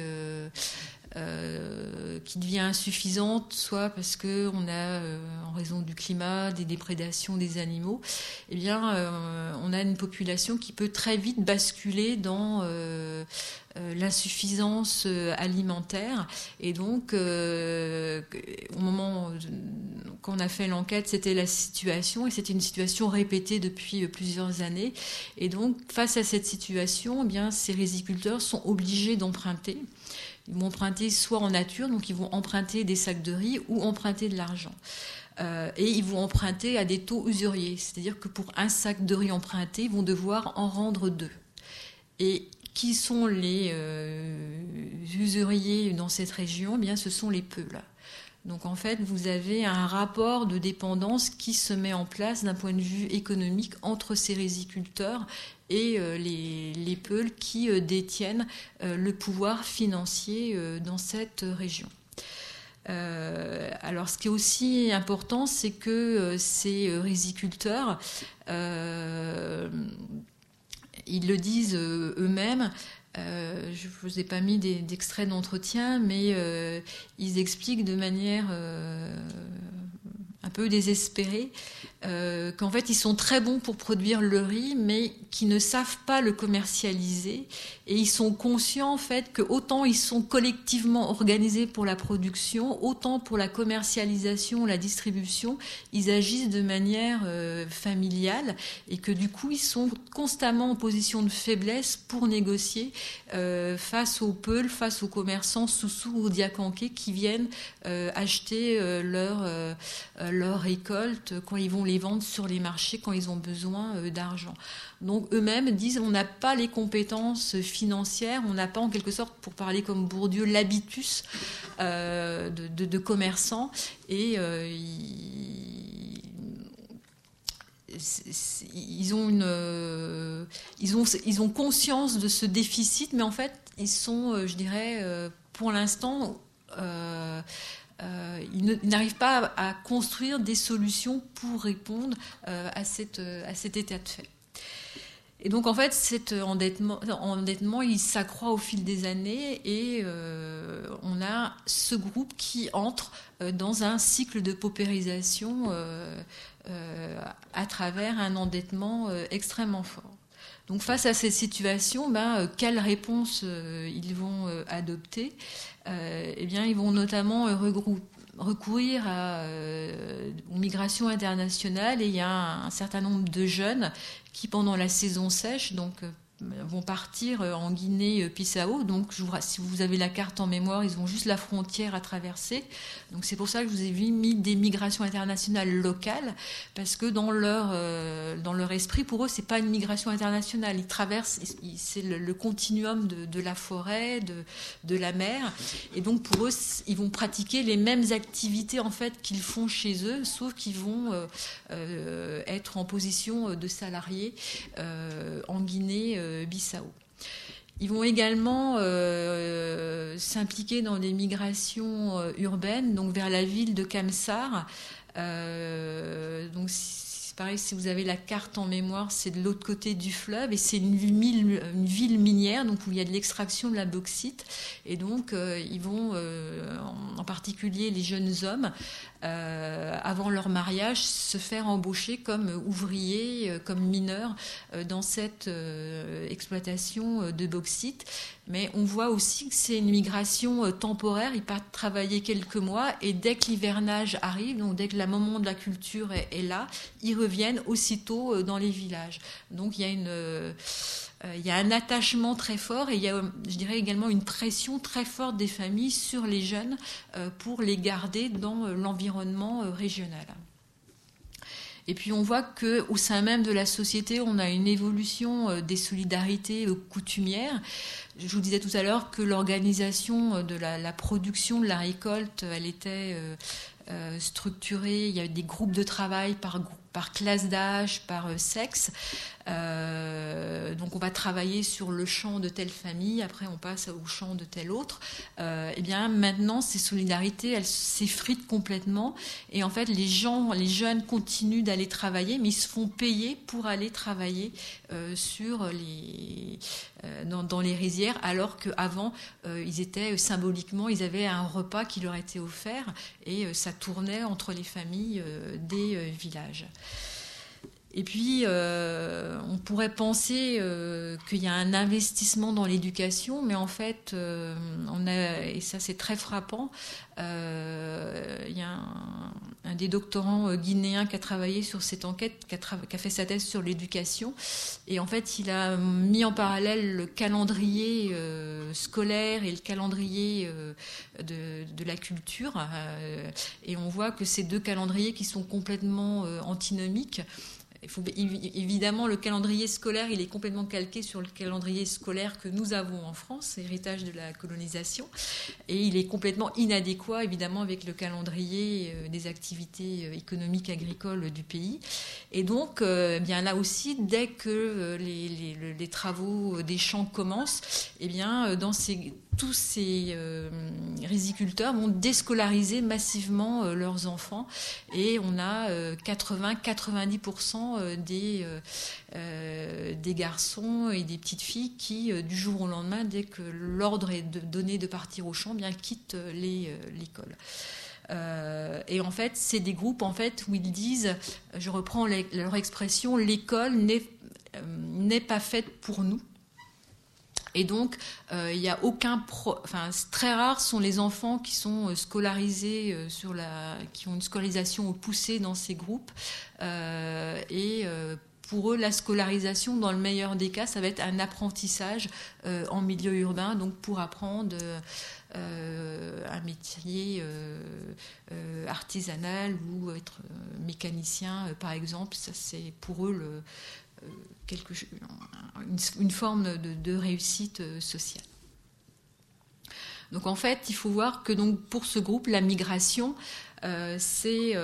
B: devient insuffisante, soit parce qu'on a, en raison du climat, des déprédations des animaux, eh bien, on a une population qui peut très vite basculer dans l'insuffisance alimentaire. Et donc, au moment qu'on a fait l'enquête, c'était la situation, et c'était une situation répétée depuis plusieurs années. Et donc, face à cette situation, eh bien, ces riziculteurs sont obligés d'emprunter. Ils vont emprunter soit en nature, donc ils vont emprunter des sacs de riz ou emprunter de l'argent. Et ils vont emprunter à des taux usuriers, c'est-à-dire que pour un sac de riz emprunté, ils vont devoir en rendre 2. Et qui sont les usuriers dans cette région ? Eh bien, ce sont les Peuls. Donc en fait, vous avez un rapport de dépendance qui se met en place d'un point de vue économique entre ces riziculteurs et les Peuls qui détiennent le pouvoir financier dans cette région. Alors ce qui est aussi important, c'est que ces riziculteurs, ils le disent eux-mêmes. Je ne vous ai pas mis d'extraits d'entretien, mais ils expliquent de manière un peu désespérée qu'en fait ils sont très bons pour produire le riz, mais qu'ils ne savent pas le commercialiser, et ils sont conscients en fait que autant ils sont collectivement organisés pour la production, autant pour la commercialisation, la distribution, ils agissent de manière familiale, et que du coup ils sont constamment en position de faiblesse pour négocier face aux Peuls, face aux commerçants Soussou ou Diakanké qui viennent acheter leur récolte quand ils vont les vendre sur les marchés, quand ils ont besoin d'argent. Donc eux-mêmes disent on n'a pas les compétences financières, on n'a pas en quelque sorte, pour parler comme Bourdieu, l'habitus de commerçants, et ils ont conscience de ce déficit, mais en fait ils sont, je dirais, pour l'instant ils n'arrivent pas à construire des solutions pour répondre à cet état de fait. Et donc en fait cet endettement il s'accroît au fil des années, et on a ce groupe qui entre dans un cycle de paupérisation à travers un endettement extrêmement fort. Donc face à cette situation, quelle réponse ils vont adopter ? Eh bien, ils vont notamment recourir aux migrations internationales, et il y a un certain nombre de jeunes qui, pendant la saison sèche, donc vont partir en Guinée-Bissau. Donc, si vous avez la carte en mémoire, ils ont juste la frontière à traverser. Donc, c'est pour ça que je vous ai mis des migrations internationales locales, parce que dans leur esprit, pour eux, c'est pas une migration internationale. Ils traversent, c'est le continuum de la forêt, de la mer, et donc pour eux, ils vont pratiquer les mêmes activités en fait qu'ils font chez eux, sauf qu'ils vont être en position de salariés en Guinée-Bissau. Ils vont également s'impliquer dans des migrations urbaines, donc vers la ville de Kamsar. Donc c'est pareil, si vous avez la carte en mémoire, c'est de l'autre côté du fleuve, et c'est une ville minière, donc où il y a de l'extraction de la bauxite. Et donc ils vont, en particulier les jeunes hommes, avant leur mariage, se faire embaucher comme ouvriers, comme mineurs dans cette exploitation de bauxite. Mais on voit aussi que c'est une migration temporaire. Ils partent travailler quelques mois et dès que l'hivernage arrive, donc dès que le moment de la culture est là, ils reviennent aussitôt dans les villages. Donc il y a un attachement très fort et il y a, je dirais également, une pression très forte des familles sur les jeunes pour les garder dans l'environnement régional. Et puis on voit qu'au sein même de la société, on a une évolution des solidarités coutumières. Je vous disais tout à l'heure que l'organisation de la production de la récolte, elle était structurée. Il y avait des groupes de travail par classe d'âge, par sexe. Donc on va travailler sur le champ de telle famille, après on passe au champ de telle autre. Et bien maintenant ces solidarités elles s'effritent complètement et en fait les jeunes continuent d'aller travailler mais ils se font payer pour aller travailler dans les rizières alors qu'avant ils étaient symboliquement, ils avaient un repas qui leur était offert et ça tournait entre les familles des villages. Et puis, on pourrait penser qu'il y a un investissement dans l'éducation, mais en fait, et ça c'est très frappant, il y a un des doctorants guinéens qui a travaillé sur cette enquête, qui a fait sa thèse sur l'éducation, et en fait, il a mis en parallèle le calendrier scolaire et le calendrier de la culture, et on voit que ces deux calendriers qui sont complètement antinomiques. Évidemment, le calendrier scolaire, il est complètement calqué sur le calendrier scolaire que nous avons en France, héritage de la colonisation, et il est complètement inadéquat, évidemment, avec le calendrier des activités économiques agricoles du pays. Et donc, bien là aussi, dès que les travaux des champs commencent, eh bien, tous ces riziculteurs vont déscolariser massivement leurs enfants et on a 80-90% des garçons et des petites filles qui, du jour au lendemain, dès que l'ordre est donné de partir au champ, bien quittent l'école. Et en fait, c'est des groupes en fait, où ils disent, je reprends leur expression, l'école n'est pas faite pour nous. Et donc, il y a très rares sont les enfants qui sont scolarisés qui ont une scolarisation poussée dans ces groupes. Pour eux, la scolarisation, dans le meilleur des cas, ça va être un apprentissage en milieu urbain, donc pour apprendre un métier artisanal ou être mécanicien, par exemple. Ça, c'est pour eux une forme de réussite sociale. Donc en fait, il faut voir que donc, pour ce groupe, la migration, c'est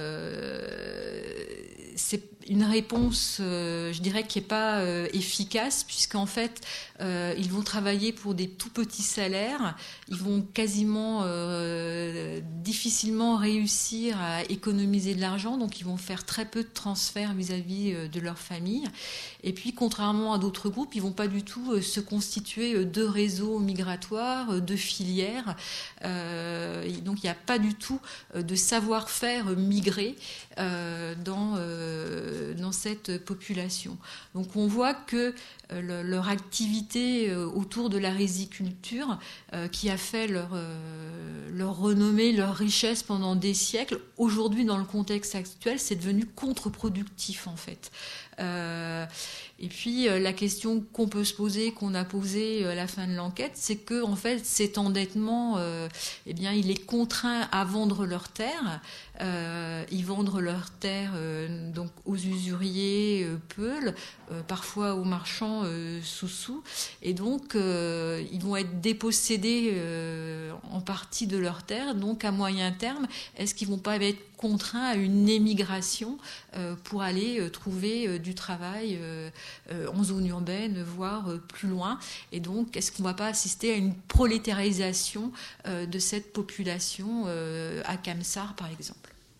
B: une réponse, je dirais, qui n'est pas efficace, puisqu'en fait, ils vont travailler pour des tout petits salaires, ils vont quasiment difficilement réussir à économiser de l'argent, donc ils vont faire très peu de transferts vis-à-vis de leur famille. Et puis, contrairement à d'autres groupes, ils ne vont pas du tout se constituer de réseaux migratoires, de filières. Donc, il n'y a pas du tout de savoir-faire migré dans cette population. Donc, on voit que leur activité autour de la riziculture, qui a fait leur renommée, leur richesse pendant des siècles, aujourd'hui, dans le contexte actuel, c'est devenu contre-productif, en fait. Et puis la question qu'on peut se poser, qu'on a posée à la fin de l'enquête, c'est que en fait cet endettement, eh bien, il est contraint à vendre leurs terres. Ils vendent leurs terres donc aux usuriers peuls, parfois aux marchands sous-sous, et donc ils vont être dépossédés en partie de leurs terres. Donc à moyen terme, est-ce qu'ils vont pas être contraints à une émigration pour aller trouver du travail en zone urbaine, voire plus loin? Et donc, est-ce qu'on ne va pas assister à une prolétarisation de cette population à Kamsar, par exemple?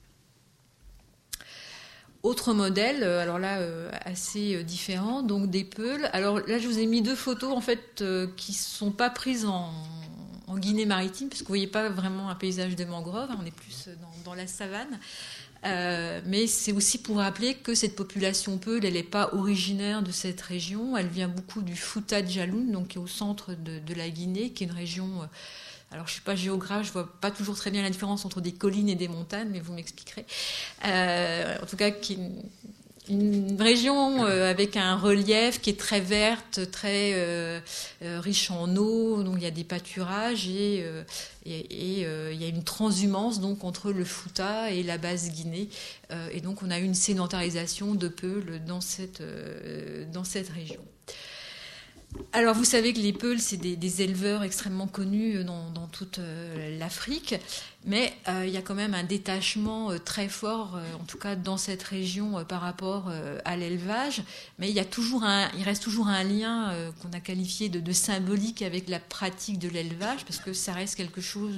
B: Autre modèle, alors là assez différent, donc des Peuls. Alors là, je vous ai mis deux photos en fait qui ne sont pas prises en en Guinée maritime, parce que vous voyez pas vraiment un paysage de mangroves, on est plus dans la savane. Mais c'est aussi pour rappeler que cette population Peul, elle n'est pas originaire de cette région. Elle vient beaucoup du Fouta de Jaloun, donc qui est au centre de la Guinée, qui est une région. Alors, je ne suis pas géographe, je ne vois pas toujours très bien la différence entre des collines et des montagnes, mais vous m'expliquerez. En tout cas, qui est une région avec un relief qui est très verte, très riche en eau, donc il y a des pâturages et il y a une transhumance donc entre le Fouta et la basse Guinée, et donc on a une sédentarisation de Peul dans cette région. Alors vous savez que les Peuls, c'est des éleveurs extrêmement connus dans toute l'Afrique, mais il y a quand même un détachement très fort, en tout cas dans cette région, par rapport à l'élevage. Mais il reste toujours un lien qu'on a qualifié de symbolique avec la pratique de l'élevage, parce que ça reste quelque chose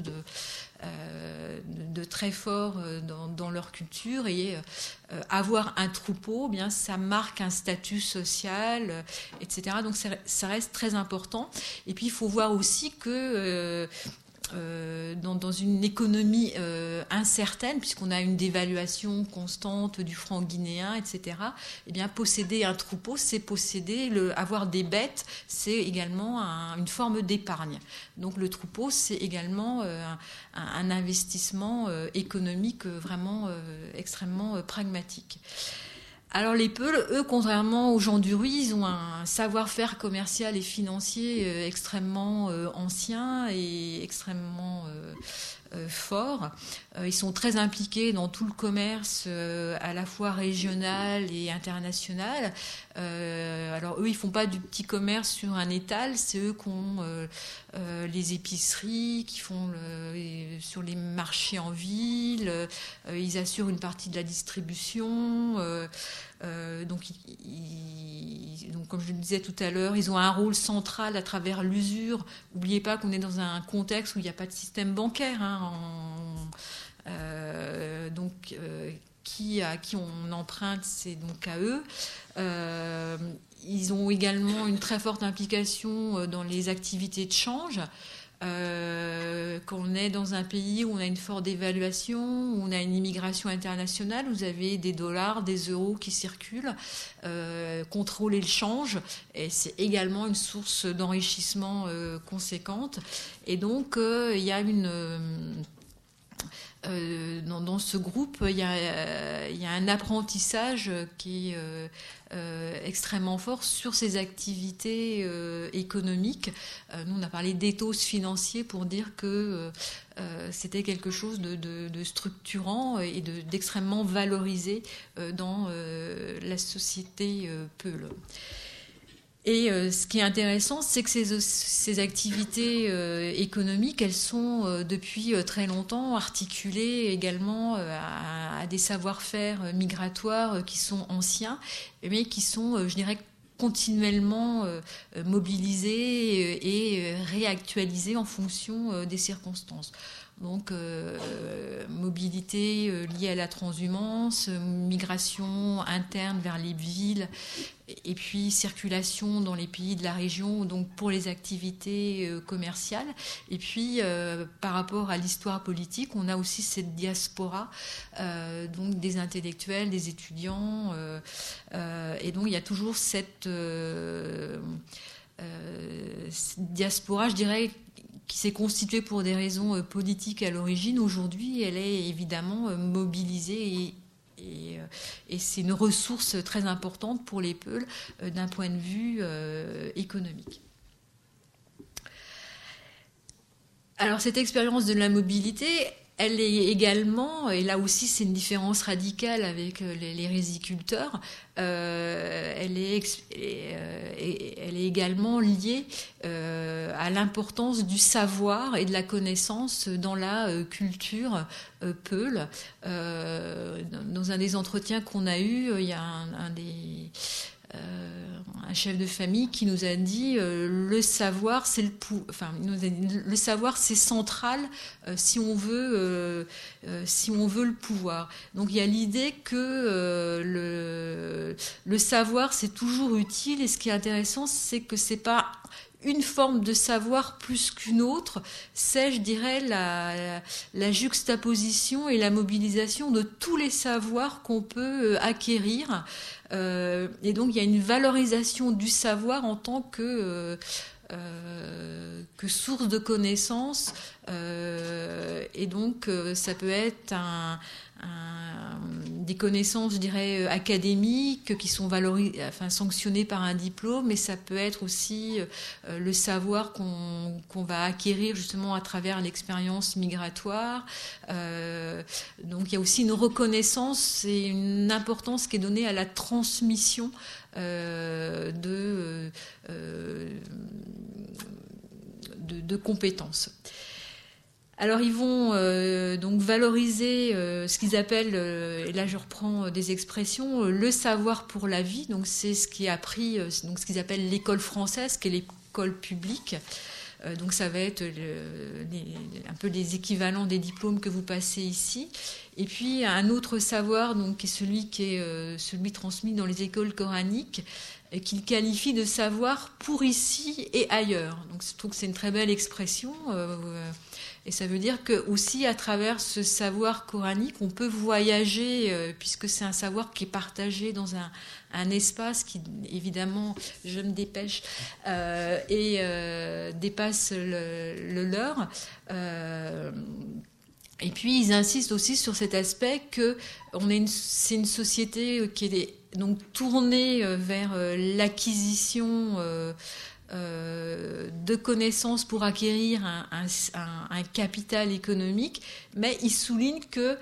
B: de très fort dans leur culture, et avoir un troupeau, eh bien ça marque un statut social, etc. Donc ça reste très important. Et puis il faut voir aussi que dans une économie incertaine, puisqu'on a une dévaluation constante du franc guinéen, etc., eh bien, posséder un troupeau, c'est avoir des bêtes, c'est également une forme d'épargne. Donc le troupeau, c'est également un investissement économique vraiment extrêmement pragmatique. Alors les Peuls, eux, contrairement aux gens du Rhuy, ils ont un savoir-faire commercial et financier extrêmement ancien et extrêmement fort. Ils sont très impliqués dans tout le commerce à la fois régional et international. Alors eux, ils font pas du petit commerce sur un étal, c'est eux qui ont les épiceries, qui font sur les marchés en ville, ils assurent une partie de la distribution. Donc, comme je le disais tout à l'heure, ils ont un rôle central à travers l'usure. N'oubliez pas qu'on est dans un contexte où il n'y a pas de système bancaire, à qui on emprunte, c'est donc à eux. Ils ont également une très forte implication dans les activités de change. Quand on est dans un pays où on a une forte dévaluation, où on a une immigration internationale, vous avez des dollars, des euros qui circulent, contrôler le change, et c'est également une source d'enrichissement conséquente. Et donc, il y a dans ce groupe, il y a un apprentissage qui est extrêmement fort sur ces activités économiques. Nous, on a parlé d'éthos financier pour dire que c'était quelque chose de structurant et d'extrêmement valorisé dans la société Peul. Et ce qui est intéressant, c'est que ces activités économiques, elles sont depuis très longtemps articulées également à des savoir-faire migratoires qui sont anciens, mais qui sont, je dirais, continuellement mobilisés et réactualisés en fonction des circonstances. Donc, mobilité liée à la transhumance, migration interne vers les villes, et puis circulation dans les pays de la région, donc pour les activités commerciales. Et puis, par rapport à l'histoire politique, on a aussi cette diaspora, donc des intellectuels, des étudiants, et donc il y a toujours cette diaspora, je dirais, qui s'est constituée pour des raisons politiques à l'origine. Aujourd'hui, elle est évidemment mobilisée et c'est une ressource très importante pour les Peuls d'un point de vue économique. Alors cette expérience de la mobilité, elle est également, et là aussi c'est une différence radicale avec les riziculteurs, elle est également liée à l'importance du savoir et de la connaissance dans la culture Peul. Dans un des entretiens qu'on a eu, il y a un chef de famille qui nous a dit le savoir c'est le savoir c'est central si on veut le pouvoir. Donc il y a l'idée que le savoir c'est toujours utile, et ce qui est intéressant c'est que c'est pas une forme de savoir plus qu'une autre, c'est, je dirais, la juxtaposition et la mobilisation de tous les savoirs qu'on peut acquérir. Et donc, il y a une valorisation du savoir en tant que source de connaissances. Et donc, ça peut être des connaissances, je dirais, académiques qui sont sanctionnées par un diplôme, mais ça peut être aussi le savoir qu'on va acquérir justement à travers l'expérience migratoire. Donc il y a aussi une reconnaissance et une importance qui est donnée à la transmission de compétences. Alors ils vont donc valoriser ce qu'ils appellent, et là je reprends des expressions, le savoir pour la vie. Donc c'est ce qui est appris, donc ce qu'ils appellent l'école française, qui est l'école publique. Donc ça va être un peu les équivalents des diplômes que vous passez ici. Et puis un autre savoir, donc qui est celui transmis dans les écoles coraniques, qu'il qualifie de savoir pour ici et ailleurs. Donc je trouve que c'est une très belle expression. Et ça veut dire que aussi à travers ce savoir coranique, on peut voyager, puisque c'est un savoir qui est partagé dans un espace qui, évidemment, je me dépêche, et dépasse le leur. Et puis ils insistent aussi sur cet aspect que c'est une société qui est donc tournée vers l'acquisition de connaissances pour acquérir un capital économique, mais il souligne que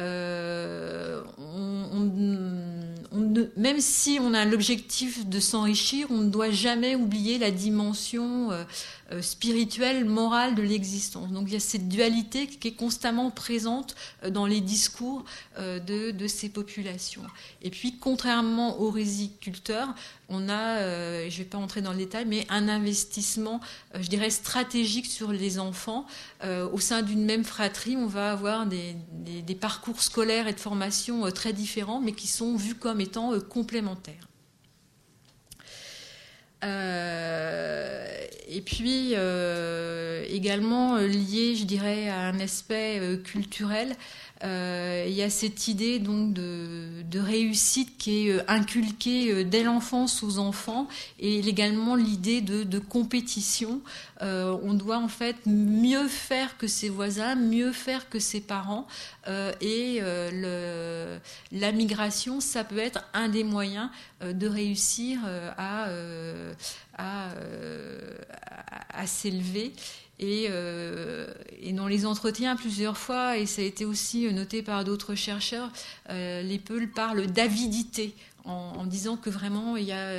B: même si on a l'objectif de s'enrichir, on ne doit jamais oublier la dimension spirituelle, morale de l'existence. Donc il y a cette dualité qui est constamment présente dans les discours de ces populations. Et puis, contrairement aux riziculteurs, on a, je ne vais pas entrer dans le détail, mais un investissement, je dirais, stratégique sur les enfants. Au sein d'une même fratrie, on va avoir des parcours scolaires et de formation très différents, mais qui sont vus comme étant complémentaires. Et puis, également lié, je dirais, à un aspect culturel, il y a cette idée donc de réussite qui est inculquée dès l'enfance aux enfants, et également l'idée de compétition. On doit en fait mieux faire que ses voisins, mieux faire que ses parents, et la migration, ça peut être un des moyens de réussir à s'élever. Et dans les entretiens, plusieurs fois, et ça a été aussi noté par d'autres chercheurs, les Peuls parlent d'avidité, en disant que vraiment il y a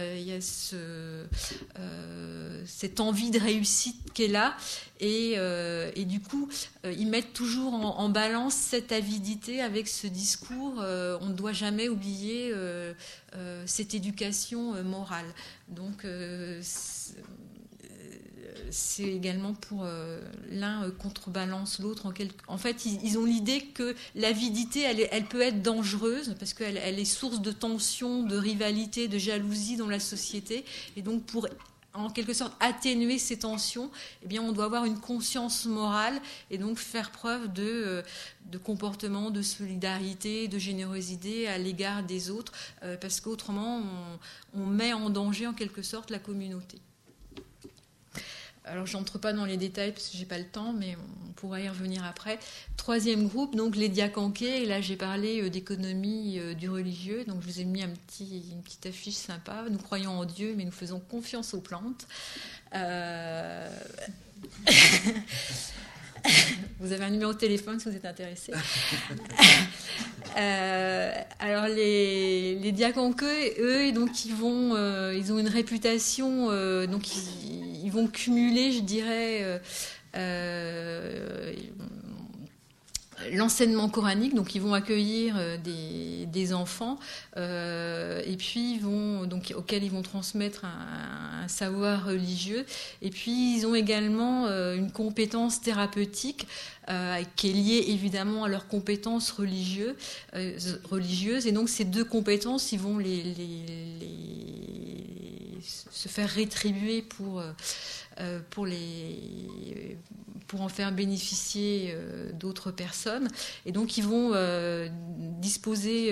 B: cette envie de réussite qui est là, et du coup ils mettent toujours en balance cette avidité avec ce discours. On ne doit jamais oublier cette éducation morale. Donc c'est également pour l'un contrebalance l'autre. En fait, ils ont l'idée que l'avidité, elle peut être dangereuse parce qu'elle est source de tension, de rivalité, de jalousie dans la société. Et donc, pour en quelque sorte atténuer ces tensions, eh bien, on doit avoir une conscience morale et donc faire preuve de comportement, de solidarité, de générosité à l'égard des autres, parce qu'autrement, on met en danger en quelque sorte la communauté. Alors, je n'entre pas dans les détails parce que je n'ai pas le temps, mais on pourra y revenir après. Troisième groupe, donc les Diakanké. Et là, j'ai parlé d'économie du religieux. Donc, je vous ai mis une petite affiche sympa. Nous croyons en Dieu, mais nous faisons confiance aux plantes. Vous avez un numéro de téléphone si vous êtes intéressé. Alors les Diakanké, eux, donc ils ont une réputation, donc ils vont cumuler, je dirais, l'enseignement coranique, donc ils vont accueillir des enfants, et puis auxquels ils vont transmettre un savoir religieux, et puis ils ont également une compétence thérapeutique qui est liée évidemment à leurs compétences religieuses, et donc ces deux compétences, ils vont les se faire rétribuer pour en faire bénéficier d'autres personnes. Et donc ils vont disposer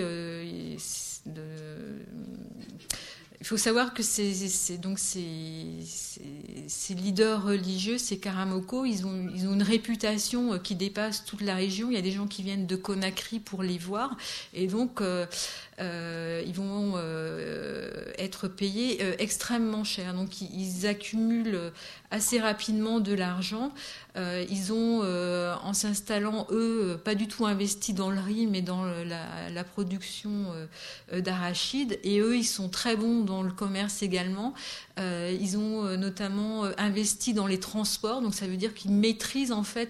B: il faut savoir que ces leaders religieux, ces Karamoko, ils ont une réputation qui dépasse toute la région. Il y a des gens qui viennent de Conakry pour les voir, et donc ils vont être payés extrêmement cher. Donc ils accumulent assez rapidement de l'argent. Ils ont, en s'installant, eux, pas du tout investi dans le riz, mais dans la production d'arachide. Et eux, ils sont très bons dans le commerce également. Ils ont notamment investi dans les transports. Donc ça veut dire qu'ils maîtrisent en fait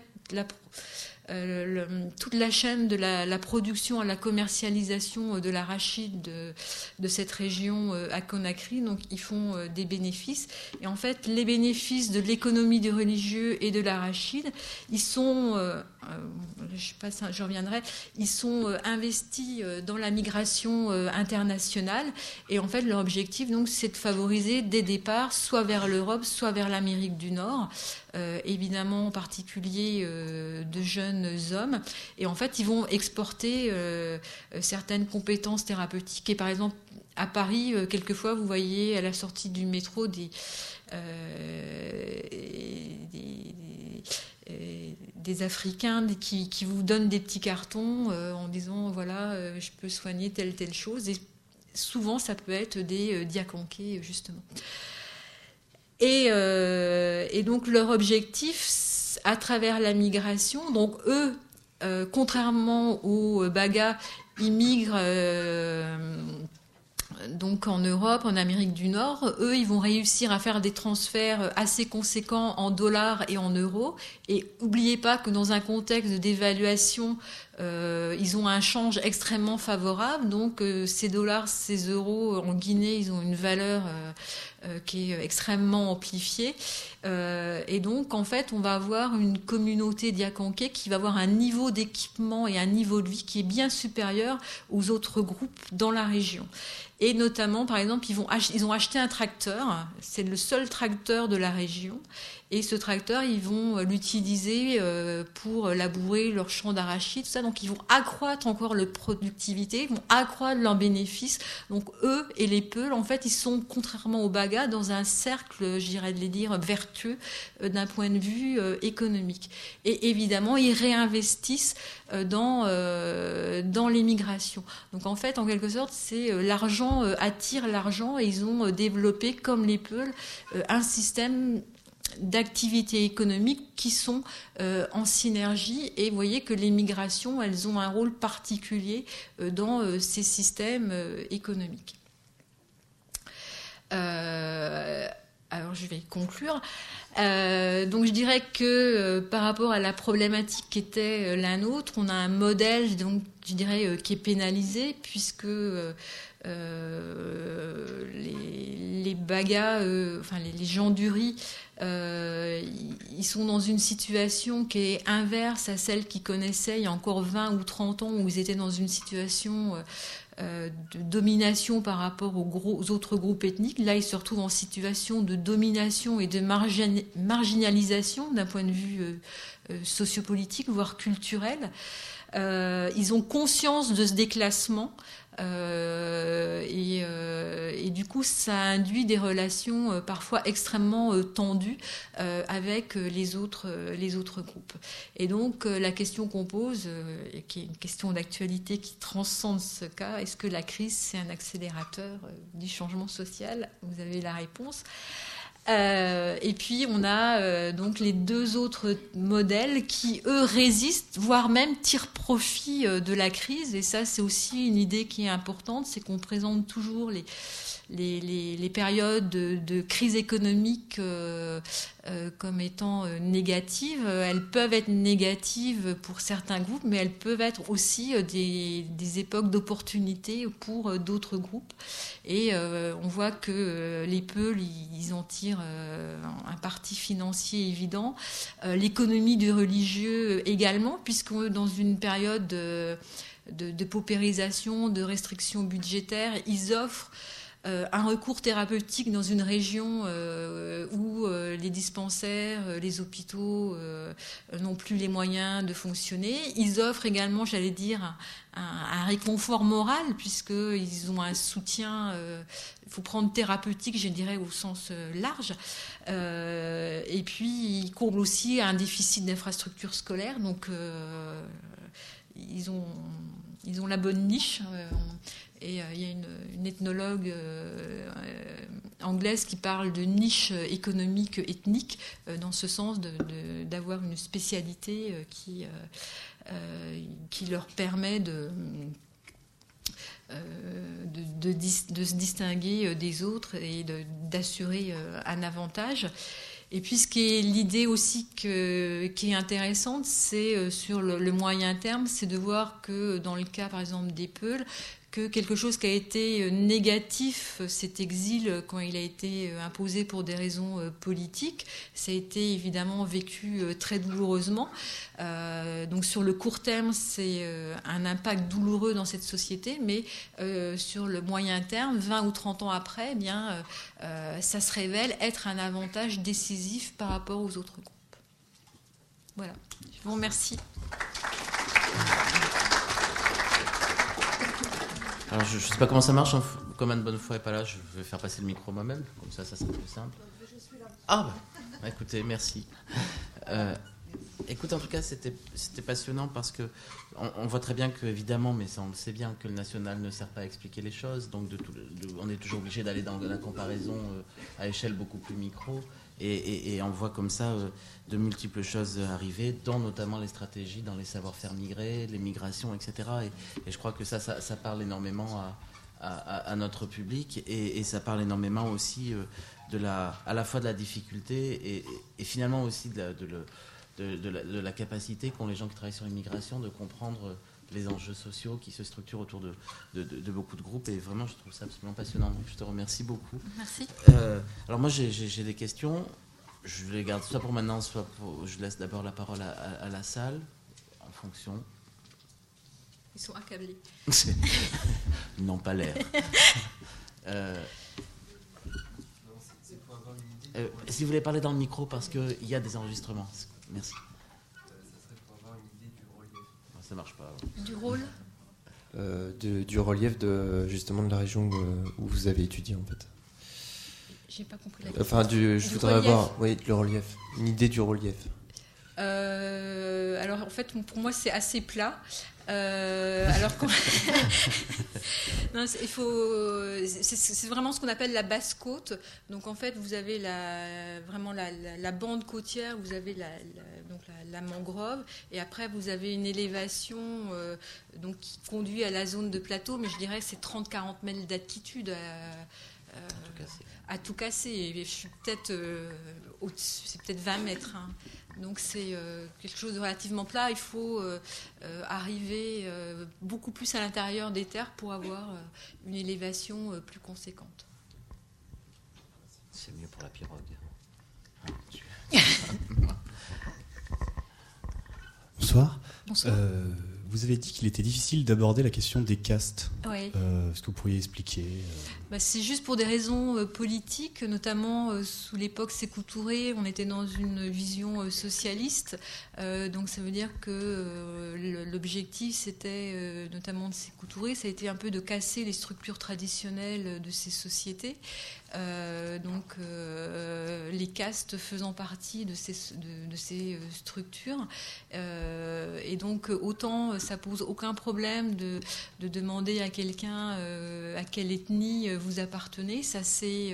B: toute la chaîne de la production à la commercialisation de l'arachide de cette région à Conakry. Donc ils font des bénéfices. Et en fait, les bénéfices de l'économie du religieux et de l'arachide, ils sont, je reviendrai, ils sont investis dans la migration internationale. Et en fait, leur objectif, donc, c'est de favoriser des départs soit vers l'Europe, soit vers l'Amérique du Nord. Évidemment en particulier de jeunes hommes, et en fait ils vont exporter certaines compétences thérapeutiques. Et par exemple à Paris, quelquefois vous voyez à la sortie du métro des Africains qui vous donnent des petits cartons en disant voilà, je peux soigner telle chose, et souvent ça peut être des diaconqués justement. Et donc leur objectif à travers la migration, donc eux, contrairement aux Bagas, ils migrent donc en Europe, en Amérique du Nord. Eux, ils vont réussir à faire des transferts assez conséquents en dollars et en euros. Et n'oubliez pas que dans un contexte de dévaluation, ils ont un change extrêmement favorable. Donc ces dollars, ces euros en Guinée, ils ont une valeur qui est extrêmement amplifiée. Et donc, en fait, on va avoir une communauté diaconquée qui va avoir un niveau d'équipement et un niveau de vie qui est bien supérieur aux autres groupes dans la région. Et notamment, par exemple, ils ont acheté un tracteur. C'est le seul tracteur de la région. Et ce tracteur, ils vont l'utiliser pour labourer leur champ d'arachide, tout ça. Donc, ils vont accroître encore leur productivité, ils vont accroître leurs bénéfices. Donc, eux et les Peuls, en fait, ils sont, contrairement aux Bagas, dans un cercle, je dirais de les dire, vertueux d'un point de vue économique. Et évidemment, ils réinvestissent dans l'immigration. Donc, en fait, en quelque sorte, c'est l'argent attire l'argent, et ils ont développé, comme les Peuls, un système d'activités économiques qui sont en synergie, et vous voyez que les migrations, elles ont un rôle particulier dans ces systèmes économiques. Alors je vais conclure. Donc je dirais que par rapport à la problématique qui était la nôtre, on a un modèle, donc je dirais qui est pénalisé, puisque les Bagas, enfin les gens du riz, ils sont dans une situation qui est inverse à celle qu'ils connaissaient il y a encore 20 ou 30 ans, où ils étaient dans une situation de domination par rapport aux autres groupes ethniques. Là, ils se retrouvent en situation de domination et de marginalisation d'un point de vue sociopolitique, voire culturel. Ils ont conscience de ce déclassement. Et du coup, ça induit des relations parfois extrêmement tendues avec les autres groupes. Et donc, la question qu'on pose, et qui est une question d'actualité qui transcende ce cas, est-ce que la crise, c'est un accélérateur du changement social ? Vous avez la réponse. Et puis on a donc les deux autres modèles qui, eux, résistent, voire même tirent profit de la crise. Et ça, c'est aussi une idée qui est importante, c'est qu'on présente toujours les périodes de crise économique comme étant négatives. Elles peuvent être négatives pour certains groupes, mais elles peuvent être aussi des époques d'opportunité pour d'autres groupes. Et on voit que les Peuls, ils en tirent un parti financier évident. L'économie du religieux également, puisque dans une période de paupérisation, de restrictions budgétaires, ils offrent un recours thérapeutique dans une région où les dispensaires, les hôpitaux n'ont plus les moyens de fonctionner. Ils offrent également, j'allais dire, un réconfort moral, puisqu'ils ont un soutien, il faut prendre thérapeutique, je dirais, au sens large. Et puis, ils comblent aussi un déficit d'infrastructures scolaires. Donc, ils ont la bonne niche. Et il y a une ethnologue anglaise qui parle de niche économique ethnique, dans ce sens d'avoir une spécialité qui leur permet de se distinguer des autres et d'assurer un avantage. Et puis ce qui est l'idée aussi qui est intéressante, c'est sur le moyen terme, c'est de voir que dans le cas par exemple des Peuls, que quelque chose qui a été négatif, cet exil, quand il a été imposé pour des raisons politiques, ça a été évidemment vécu très douloureusement. Donc sur le court terme, c'est un impact douloureux dans cette société, mais sur le moyen terme, 20 ou 30 ans après, eh bien, ça se révèle être un avantage décisif par rapport aux autres groupes. Voilà, je vous remercie.
A: Alors, je ne sais pas comment ça marche, comme Anne Bonnefoy n'est pas là, je vais faire passer le micro moi-même, comme ça sera plus simple. Ah, bah, écoutez, merci. Écoute, en tout cas, c'était passionnant parce que on voit très bien que, évidemment, mais ça on le sait bien, que le national ne sert pas à expliquer les choses, donc on est toujours obligé d'aller dans la comparaison à échelle beaucoup plus micro, et on voit comme ça de multiples choses arriver, dont notamment les stratégies dans les savoir-faire migrés, les migrations, etc. Et je crois que ça parle énormément à notre public, et ça parle énormément aussi à la fois de la difficulté et finalement aussi de la capacité qu'ont les gens qui travaillent sur l'immigration de comprendre les enjeux sociaux qui se structurent autour de beaucoup de groupes. Et vraiment, je trouve ça absolument passionnant. Donc, je te remercie beaucoup.
B: Merci.
A: Alors moi, j'ai des questions. Je les garde soit pour maintenant, je laisse d'abord la parole à la salle, en fonction.
B: Ils sont accablés.
A: Ils n'ont pas l'air. Si vous voulez parler dans le micro, parce qu'il y a des enregistrements. Merci.
C: Ça serait pour avoir une idée du relief.
A: Ça marche pas.
B: Du rôle
C: Du relief justement de la région où vous avez étudié, en fait.
B: J'ai pas compris la question.
C: Enfin, je voudrais
B: relief.
C: avoir le relief. Une idée du relief.
B: Alors en fait, pour moi, c'est assez plat. Alors non, c'est vraiment ce qu'on appelle la basse côte. Donc en fait, vous avez vraiment la bande côtière, vous avez donc la mangrove, et après vous avez une élévation donc qui conduit à la zone de plateau, mais je dirais que c'est 30-40 mètres d'altitude à tout casser. Et je suis peut-être au-dessus, c'est peut-être 20 mètres. Hein. Donc c'est quelque chose de relativement plat. Il faut arriver beaucoup plus à l'intérieur des terres pour avoir une élévation plus conséquente.
A: C'est mieux pour la pirogue.
D: Bonsoir.
B: Bonsoir.
D: Vous avez dit qu'il était difficile d'aborder la question des castes.
B: Oui.
D: Est-ce que vous pourriez expliquer
B: C'est juste pour des raisons politiques, notamment sous l'époque Sékou Touré, on était dans une vision socialiste. Donc ça veut dire que l'objectif, c'était notamment de Sékou Touré, ça a été un peu de casser les structures traditionnelles de ces sociétés. Donc les castes faisant partie de ces structures. Et donc autant ça pose aucun problème de demander à quelqu'un à quelle ethnie vous appartenez, ça c'est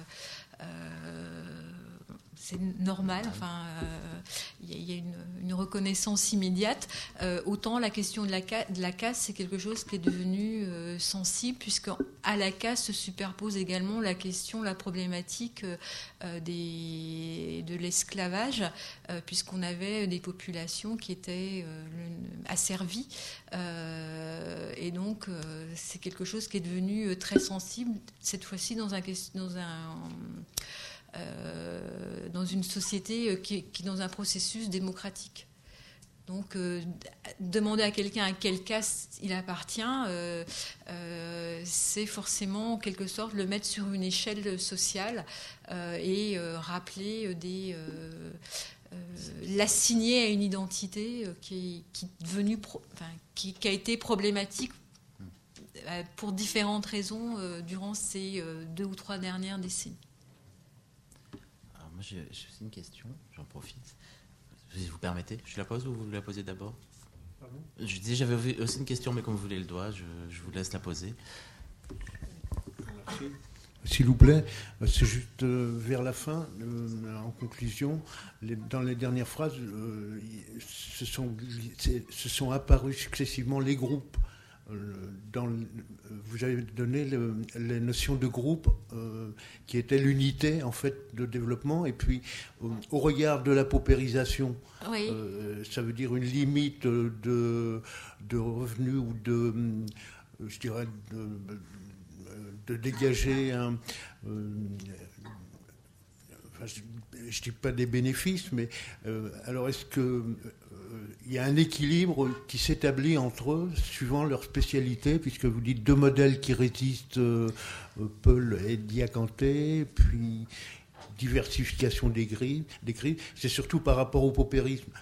B: normal, enfin, y a une reconnaissance immédiate. Autant la question de la caste, c'est quelque chose qui est devenu sensible, puisqu'à la caste se superpose également la problématique de l'esclavage, puisqu'on avait des populations qui étaient asservies. Et donc, c'est quelque chose qui est devenu très sensible, cette fois-ci dans une société qui est dans un processus démocratique. Donc, demander à quelqu'un à quelle caste il appartient, c'est forcément, en quelque sorte, le mettre sur une échelle sociale et rappeler l'assigner à une identité qui a été problématique pour différentes raisons durant ces 2 ou 3 dernières décennies.
A: Alors moi j'ai aussi une question, j'en profite. Si vous permettez, je la pose ou vous la posez d'abord? Pardon? Je disais j'avais aussi une question, mais comme vous voulez le doigt, je vous laisse la poser.
E: Merci. S'il vous plaît, c'est juste vers la fin, en conclusion, dans les dernières phrases, se sont apparus successivement les groupes. Vous avez donné les notions de groupe qui étaient l'unité en fait de développement, et puis au regard de la paupérisation, oui. Ça veut dire une limite de revenus ou je dirais de dégager je ne dis pas des bénéfices, mais alors est-ce que il y a un équilibre qui s'établit entre eux suivant leur spécialité, puisque vous dites 2 modèles qui résistent, Peul et Diacanté, puis diversification des grilles. C'est surtout par rapport au paupérisme.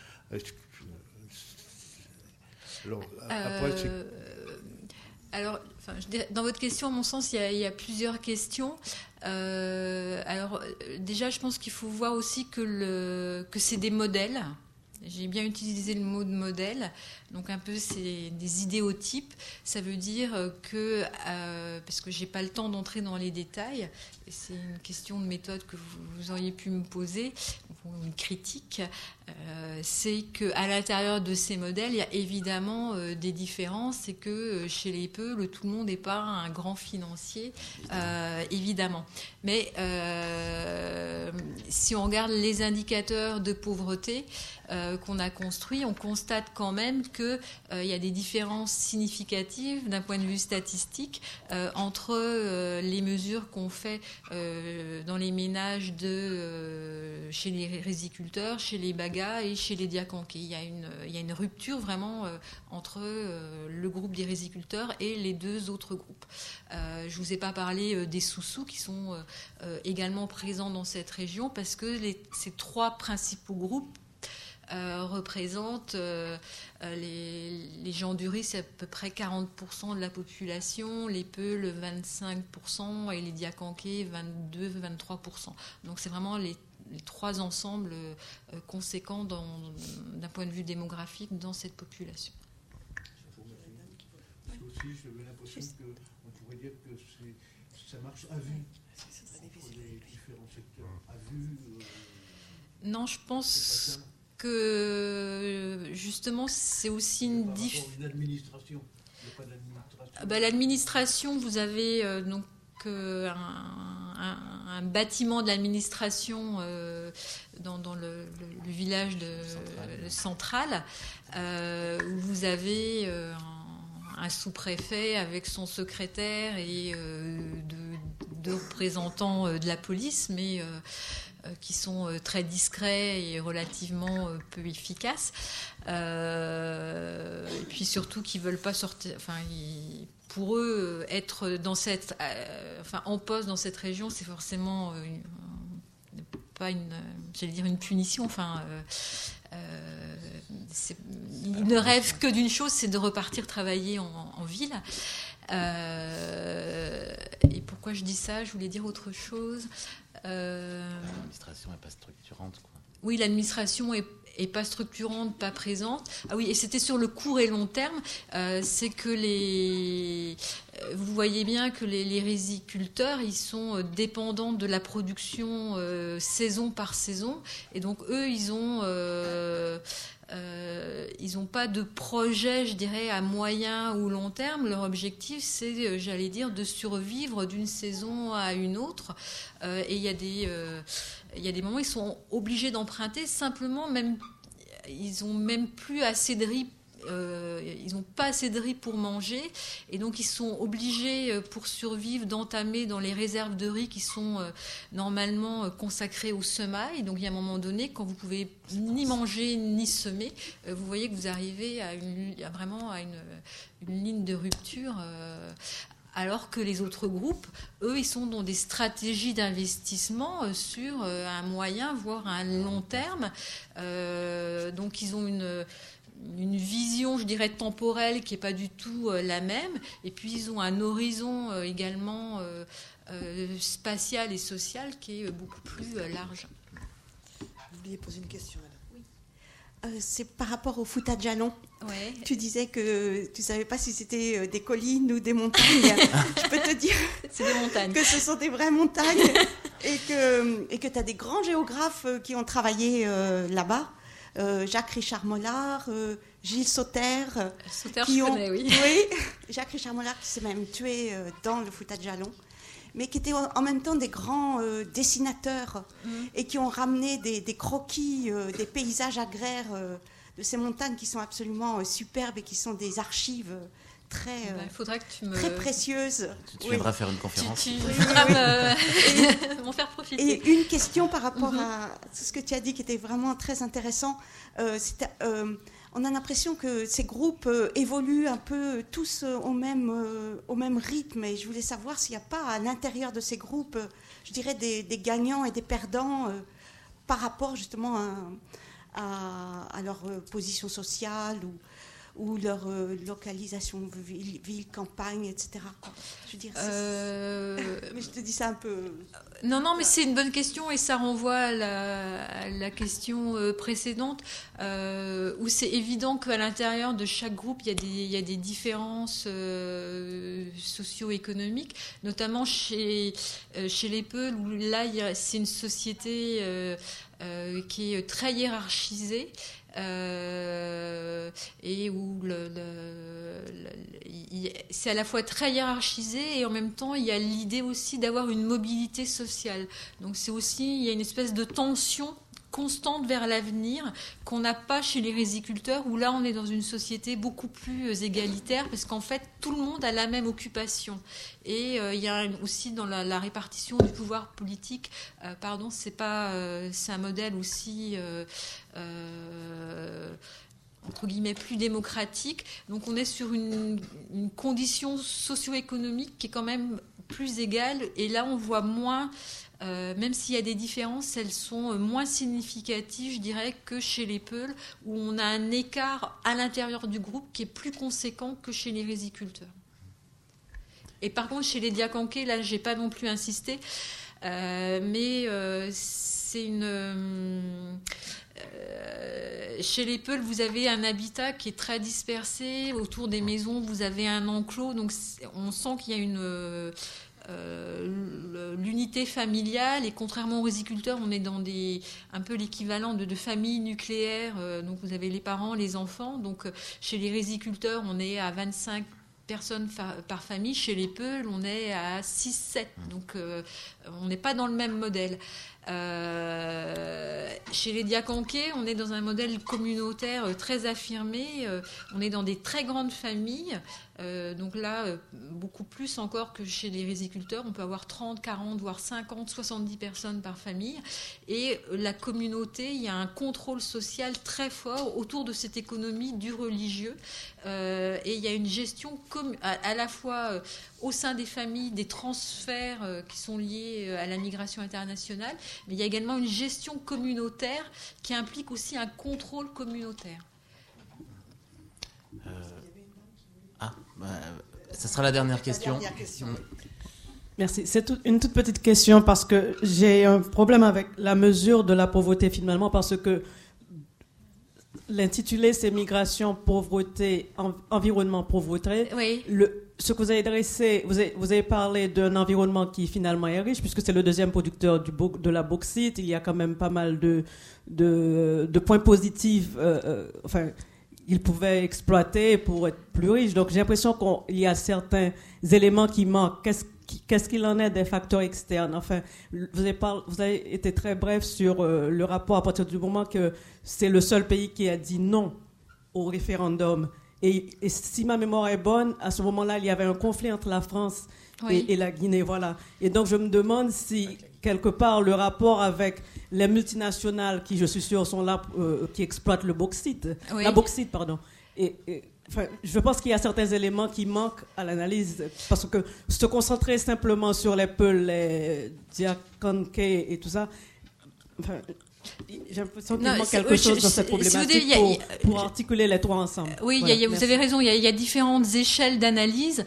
B: Alors, dans votre question, à mon sens, il y a plusieurs questions. Alors, déjà, je pense qu'il faut voir aussi que c'est des modèles. J'ai bien utilisé le mot de modèle, donc un peu c'est des idéotypes. Ça veut dire que, parce que j'ai pas le temps d'entrer dans les détails, et c'est une question de méthode que vous auriez pu me poser, une critique, c'est qu'à l'intérieur de ces modèles, il y a évidemment des différences, c'est que chez les Peul, tout le monde n'est pas un grand financier, évidemment. Mais si on regarde les indicateurs de pauvreté qu'on a construits, on constate quand même qu'il y a des différences significatives d'un point de vue statistique entre les mesures qu'on fait dans les ménages chez les riziculteurs, chez les Bagas et chez les Diacanqués. Il y a une rupture vraiment entre le groupe des riziculteurs et les 2 autres groupes. Je ne vous ai pas parlé des Soussous qui sont également présents dans cette région, parce que ces 3 principaux groupes représentent les gens du riz, c'est à peu près 40% de la population, les Peul 25% et les Diacanqués 22-23%. Donc c'est vraiment les 3 ensembles conséquents d'un point de vue démographique dans cette population.
E: Aussi, j'avais l'impression qu'on pourrait dire que ça marche à vue entre les différents secteurs. À vue.
B: Non, je pense que justement c'est aussi une
E: l'administration. Il n'y a pas d'administration.
B: L'administration, vous avez donc un bâtiment de l'administration dans le village central, où vous avez un sous-préfet avec son secrétaire et 2 représentants de la police, mais qui sont très discrets et relativement peu efficaces, et puis surtout qui veulent pas sortir. Pour eux, être en poste dans cette région, c'est forcément pas une punition. Ils ne rêvent que d'une chose, c'est de repartir travailler en ville. Et pourquoi je dis ça? Je voulais dire autre chose.
A: L'administration n'est pas structurante, quoi.
B: Oui, l'administration est pas structurante, pas présente. Ah oui, et c'était sur le court et long terme. C'est que vous voyez bien que les riziculteurs, ils sont dépendants de la production saison par saison, et donc eux, ils n'ont pas de projet, je dirais, à moyen ou long terme. Leur objectif, c'est, j'allais dire, de survivre d'une saison à une autre. Et il y a des moments où ils sont obligés d'emprunter, simplement, même ils n'ont même plus assez de riz ils n'ont pas assez de riz pour manger, et donc ils sont obligés, pour survivre, d'entamer dans les réserves de riz qui sont normalement consacrées au semail. Donc il y a un moment donné, quand vous pouvez ni manger ni semer, vous voyez que vous arrivez vraiment à une ligne de rupture. Alors que les autres groupes, eux, ils sont dans des stratégies d'investissement sur un moyen, voire un long terme. Donc ils ont une vision, je dirais, temporelle qui n'est pas du tout la même. Et puis ils ont un horizon également spatial et social qui est beaucoup plus large.
F: Vous vouliez poser une question, madame? C'est par rapport au Fouta Djallon.
B: Ouais.
F: Tu disais que tu ne savais pas si c'était des collines ou des montagnes. Je peux te dire
B: c'est des montagnes.
F: Que ce sont des vraies montagnes et que tu as des grands géographes qui ont travaillé là-bas. Jacques-Richard Mollard, Gilles Sauter.
B: Sauter, je connais, oui.
F: Oui, Jacques-Richard Mollard qui s'est même tué dans le Fouta Djallon, mais qui étaient en même temps des grands dessinateurs et qui ont ramené des croquis, des paysages agraires de ces montagnes qui sont absolument superbes et qui sont des archives très,
B: faudrait que tu
F: très précieuses.
A: Tu viendras faire une conférence.
B: Tu voudras m'en faire profiter.
F: Et une question par rapport à ce que tu as dit qui était vraiment très intéressant. On a l'impression que ces groupes évoluent un peu tous au même rythme. Et je voulais savoir s'il n'y a pas à l'intérieur de ces groupes, je dirais, des gagnants et des perdants par rapport justement à leur position sociale ou leur localisation, ville, campagne, etc. Je veux dire, mais je te dis ça un peu...
B: Non, mais c'est une bonne question et ça renvoie à la question précédente où c'est évident qu'à l'intérieur de chaque groupe, il y a des différences socio-économiques, notamment chez les Peuls, où là, c'est une société qui est très hiérarchisée. Et où c'est à la fois très hiérarchisé et en même temps il y a l'idée aussi d'avoir une mobilité sociale. Donc c'est aussi, il y a une espèce de tension constante vers l'avenir qu'on n'a pas chez les riziculteurs, où là on est dans une société beaucoup plus égalitaire parce qu'en fait tout le monde a la même occupation. Et il y a aussi dans la répartition du pouvoir politique, c'est un modèle aussi entre guillemets plus démocratique. Donc on est sur une condition socio-économique qui est quand même plus égale, et là on voit moins, même s'il y a des différences, elles sont moins significatives, je dirais, que chez les Peuls, où on a un écart à l'intérieur du groupe qui est plus conséquent que chez les riziculteurs. Et par contre, chez les Diakanké, là, j'ai pas non plus insisté, mais c'est une... chez les Peuls, vous avez un habitat qui est très dispersé. Autour des maisons, vous avez un enclos. Donc, on sent qu'il y a l'unité familiale. Et contrairement aux riziculteurs, on est dans un peu l'équivalent de familles nucléaires. Donc, vous avez les parents, les enfants. Donc, chez les riziculteurs, on est à 25 personnes par famille. Chez les Peuls, on est à 6-7. Donc, on n'est pas dans le même modèle. Chez les Diakanké, on est dans un modèle communautaire très affirmé. On est dans des très grandes familles. Donc là, beaucoup plus encore que chez les riziculteurs. On peut avoir 30, 40, voire 50, 70 personnes par famille. Et la communauté, il y a un contrôle social très fort autour de cette économie du religieux. Et il y a une gestion à la fois au sein des familles, des transferts qui sont liés à la migration internationale, mais il y a également une gestion communautaire qui implique aussi un contrôle communautaire.
A: Ça sera la dernière question.
G: Merci. C'est une toute petite question parce que j'ai un problème avec la mesure de la pauvreté finalement, parce que l'intitulé c'est migration, pauvreté, environnement, pauvreté.
B: Oui.
G: Ce que vous avez dressé, vous avez parlé d'un environnement qui finalement est riche, puisque c'est le deuxième producteur de la bauxite. Il y a quand même pas mal de points positifs. Il pouvait exploiter pour être plus riche. Donc j'ai l'impression qu'il y a certains éléments qui manquent. Qu'est-ce qu'il en est des facteurs externes? Enfin, vous avez été très bref sur le rapport à partir du moment que c'est le seul pays qui a dit non au référendum. Et si ma mémoire est bonne, à ce moment-là, il y avait un conflit entre la France et la Guinée. Voilà. Et donc, je me demande si, quelque part, le rapport avec les multinationales, qui, je suis sûr, sont là, qui exploitent le bauxite, la bauxite, pardon. Enfin, je pense qu'il y a certains éléments qui manquent à l'analyse, parce que se concentrer simplement sur les Peuls, les Diakanke et tout ça, enfin, j'ai l'impression qu'il manque quelque chose dans cette problématique pour articuler les trois ensemble.
B: Oui, voilà, vous avez raison, il y a différentes échelles d'analyse.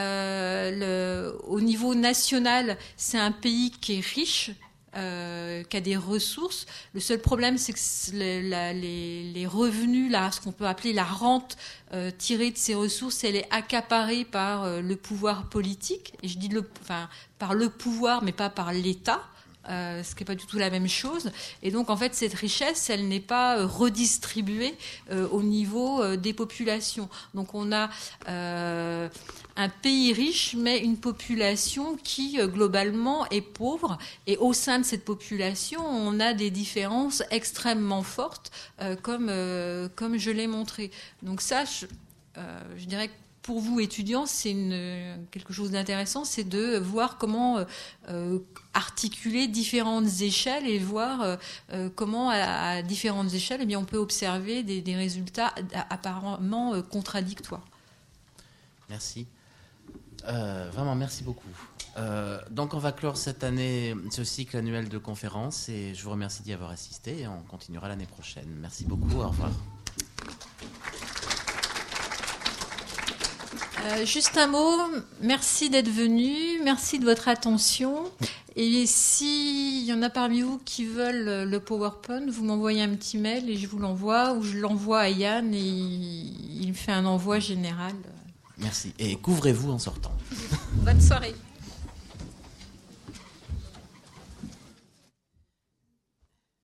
B: Au niveau national, c'est un pays qui est riche, qui a des ressources. Le seul problème, c'est que les revenus, ce qu'on peut appeler la rente tirée de ces ressources, elle est accaparée par le pouvoir politique. Et je dis par le pouvoir, mais pas par l'État. Ce qui n'est pas du tout la même chose. Et donc, en fait, cette richesse, elle n'est pas redistribuée au niveau des populations. Donc, on a un pays riche, mais une population qui, globalement, est pauvre. Et au sein de cette population, on a des différences extrêmement fortes, comme je l'ai montré. Donc ça, je dirais que pour vous, étudiants, c'est quelque chose d'intéressant, c'est de voir comment articuler différentes échelles et voir comment, à différentes échelles, eh bien, on peut observer des résultats apparemment contradictoires.
A: Merci. Vraiment, merci beaucoup. Donc, on va clore cette année ce cycle annuel de conférences et je vous remercie d'y avoir assisté et on continuera l'année prochaine. Merci beaucoup. Au revoir.
B: Juste un mot, merci d'être venu, merci de votre attention. Et s'il y en a parmi vous qui veulent le PowerPoint, vous m'envoyez un petit mail et je vous l'envoie, ou je l'envoie à Yann et il me fait un envoi général.
A: Merci. Et couvrez-vous en sortant.
B: Bonne soirée.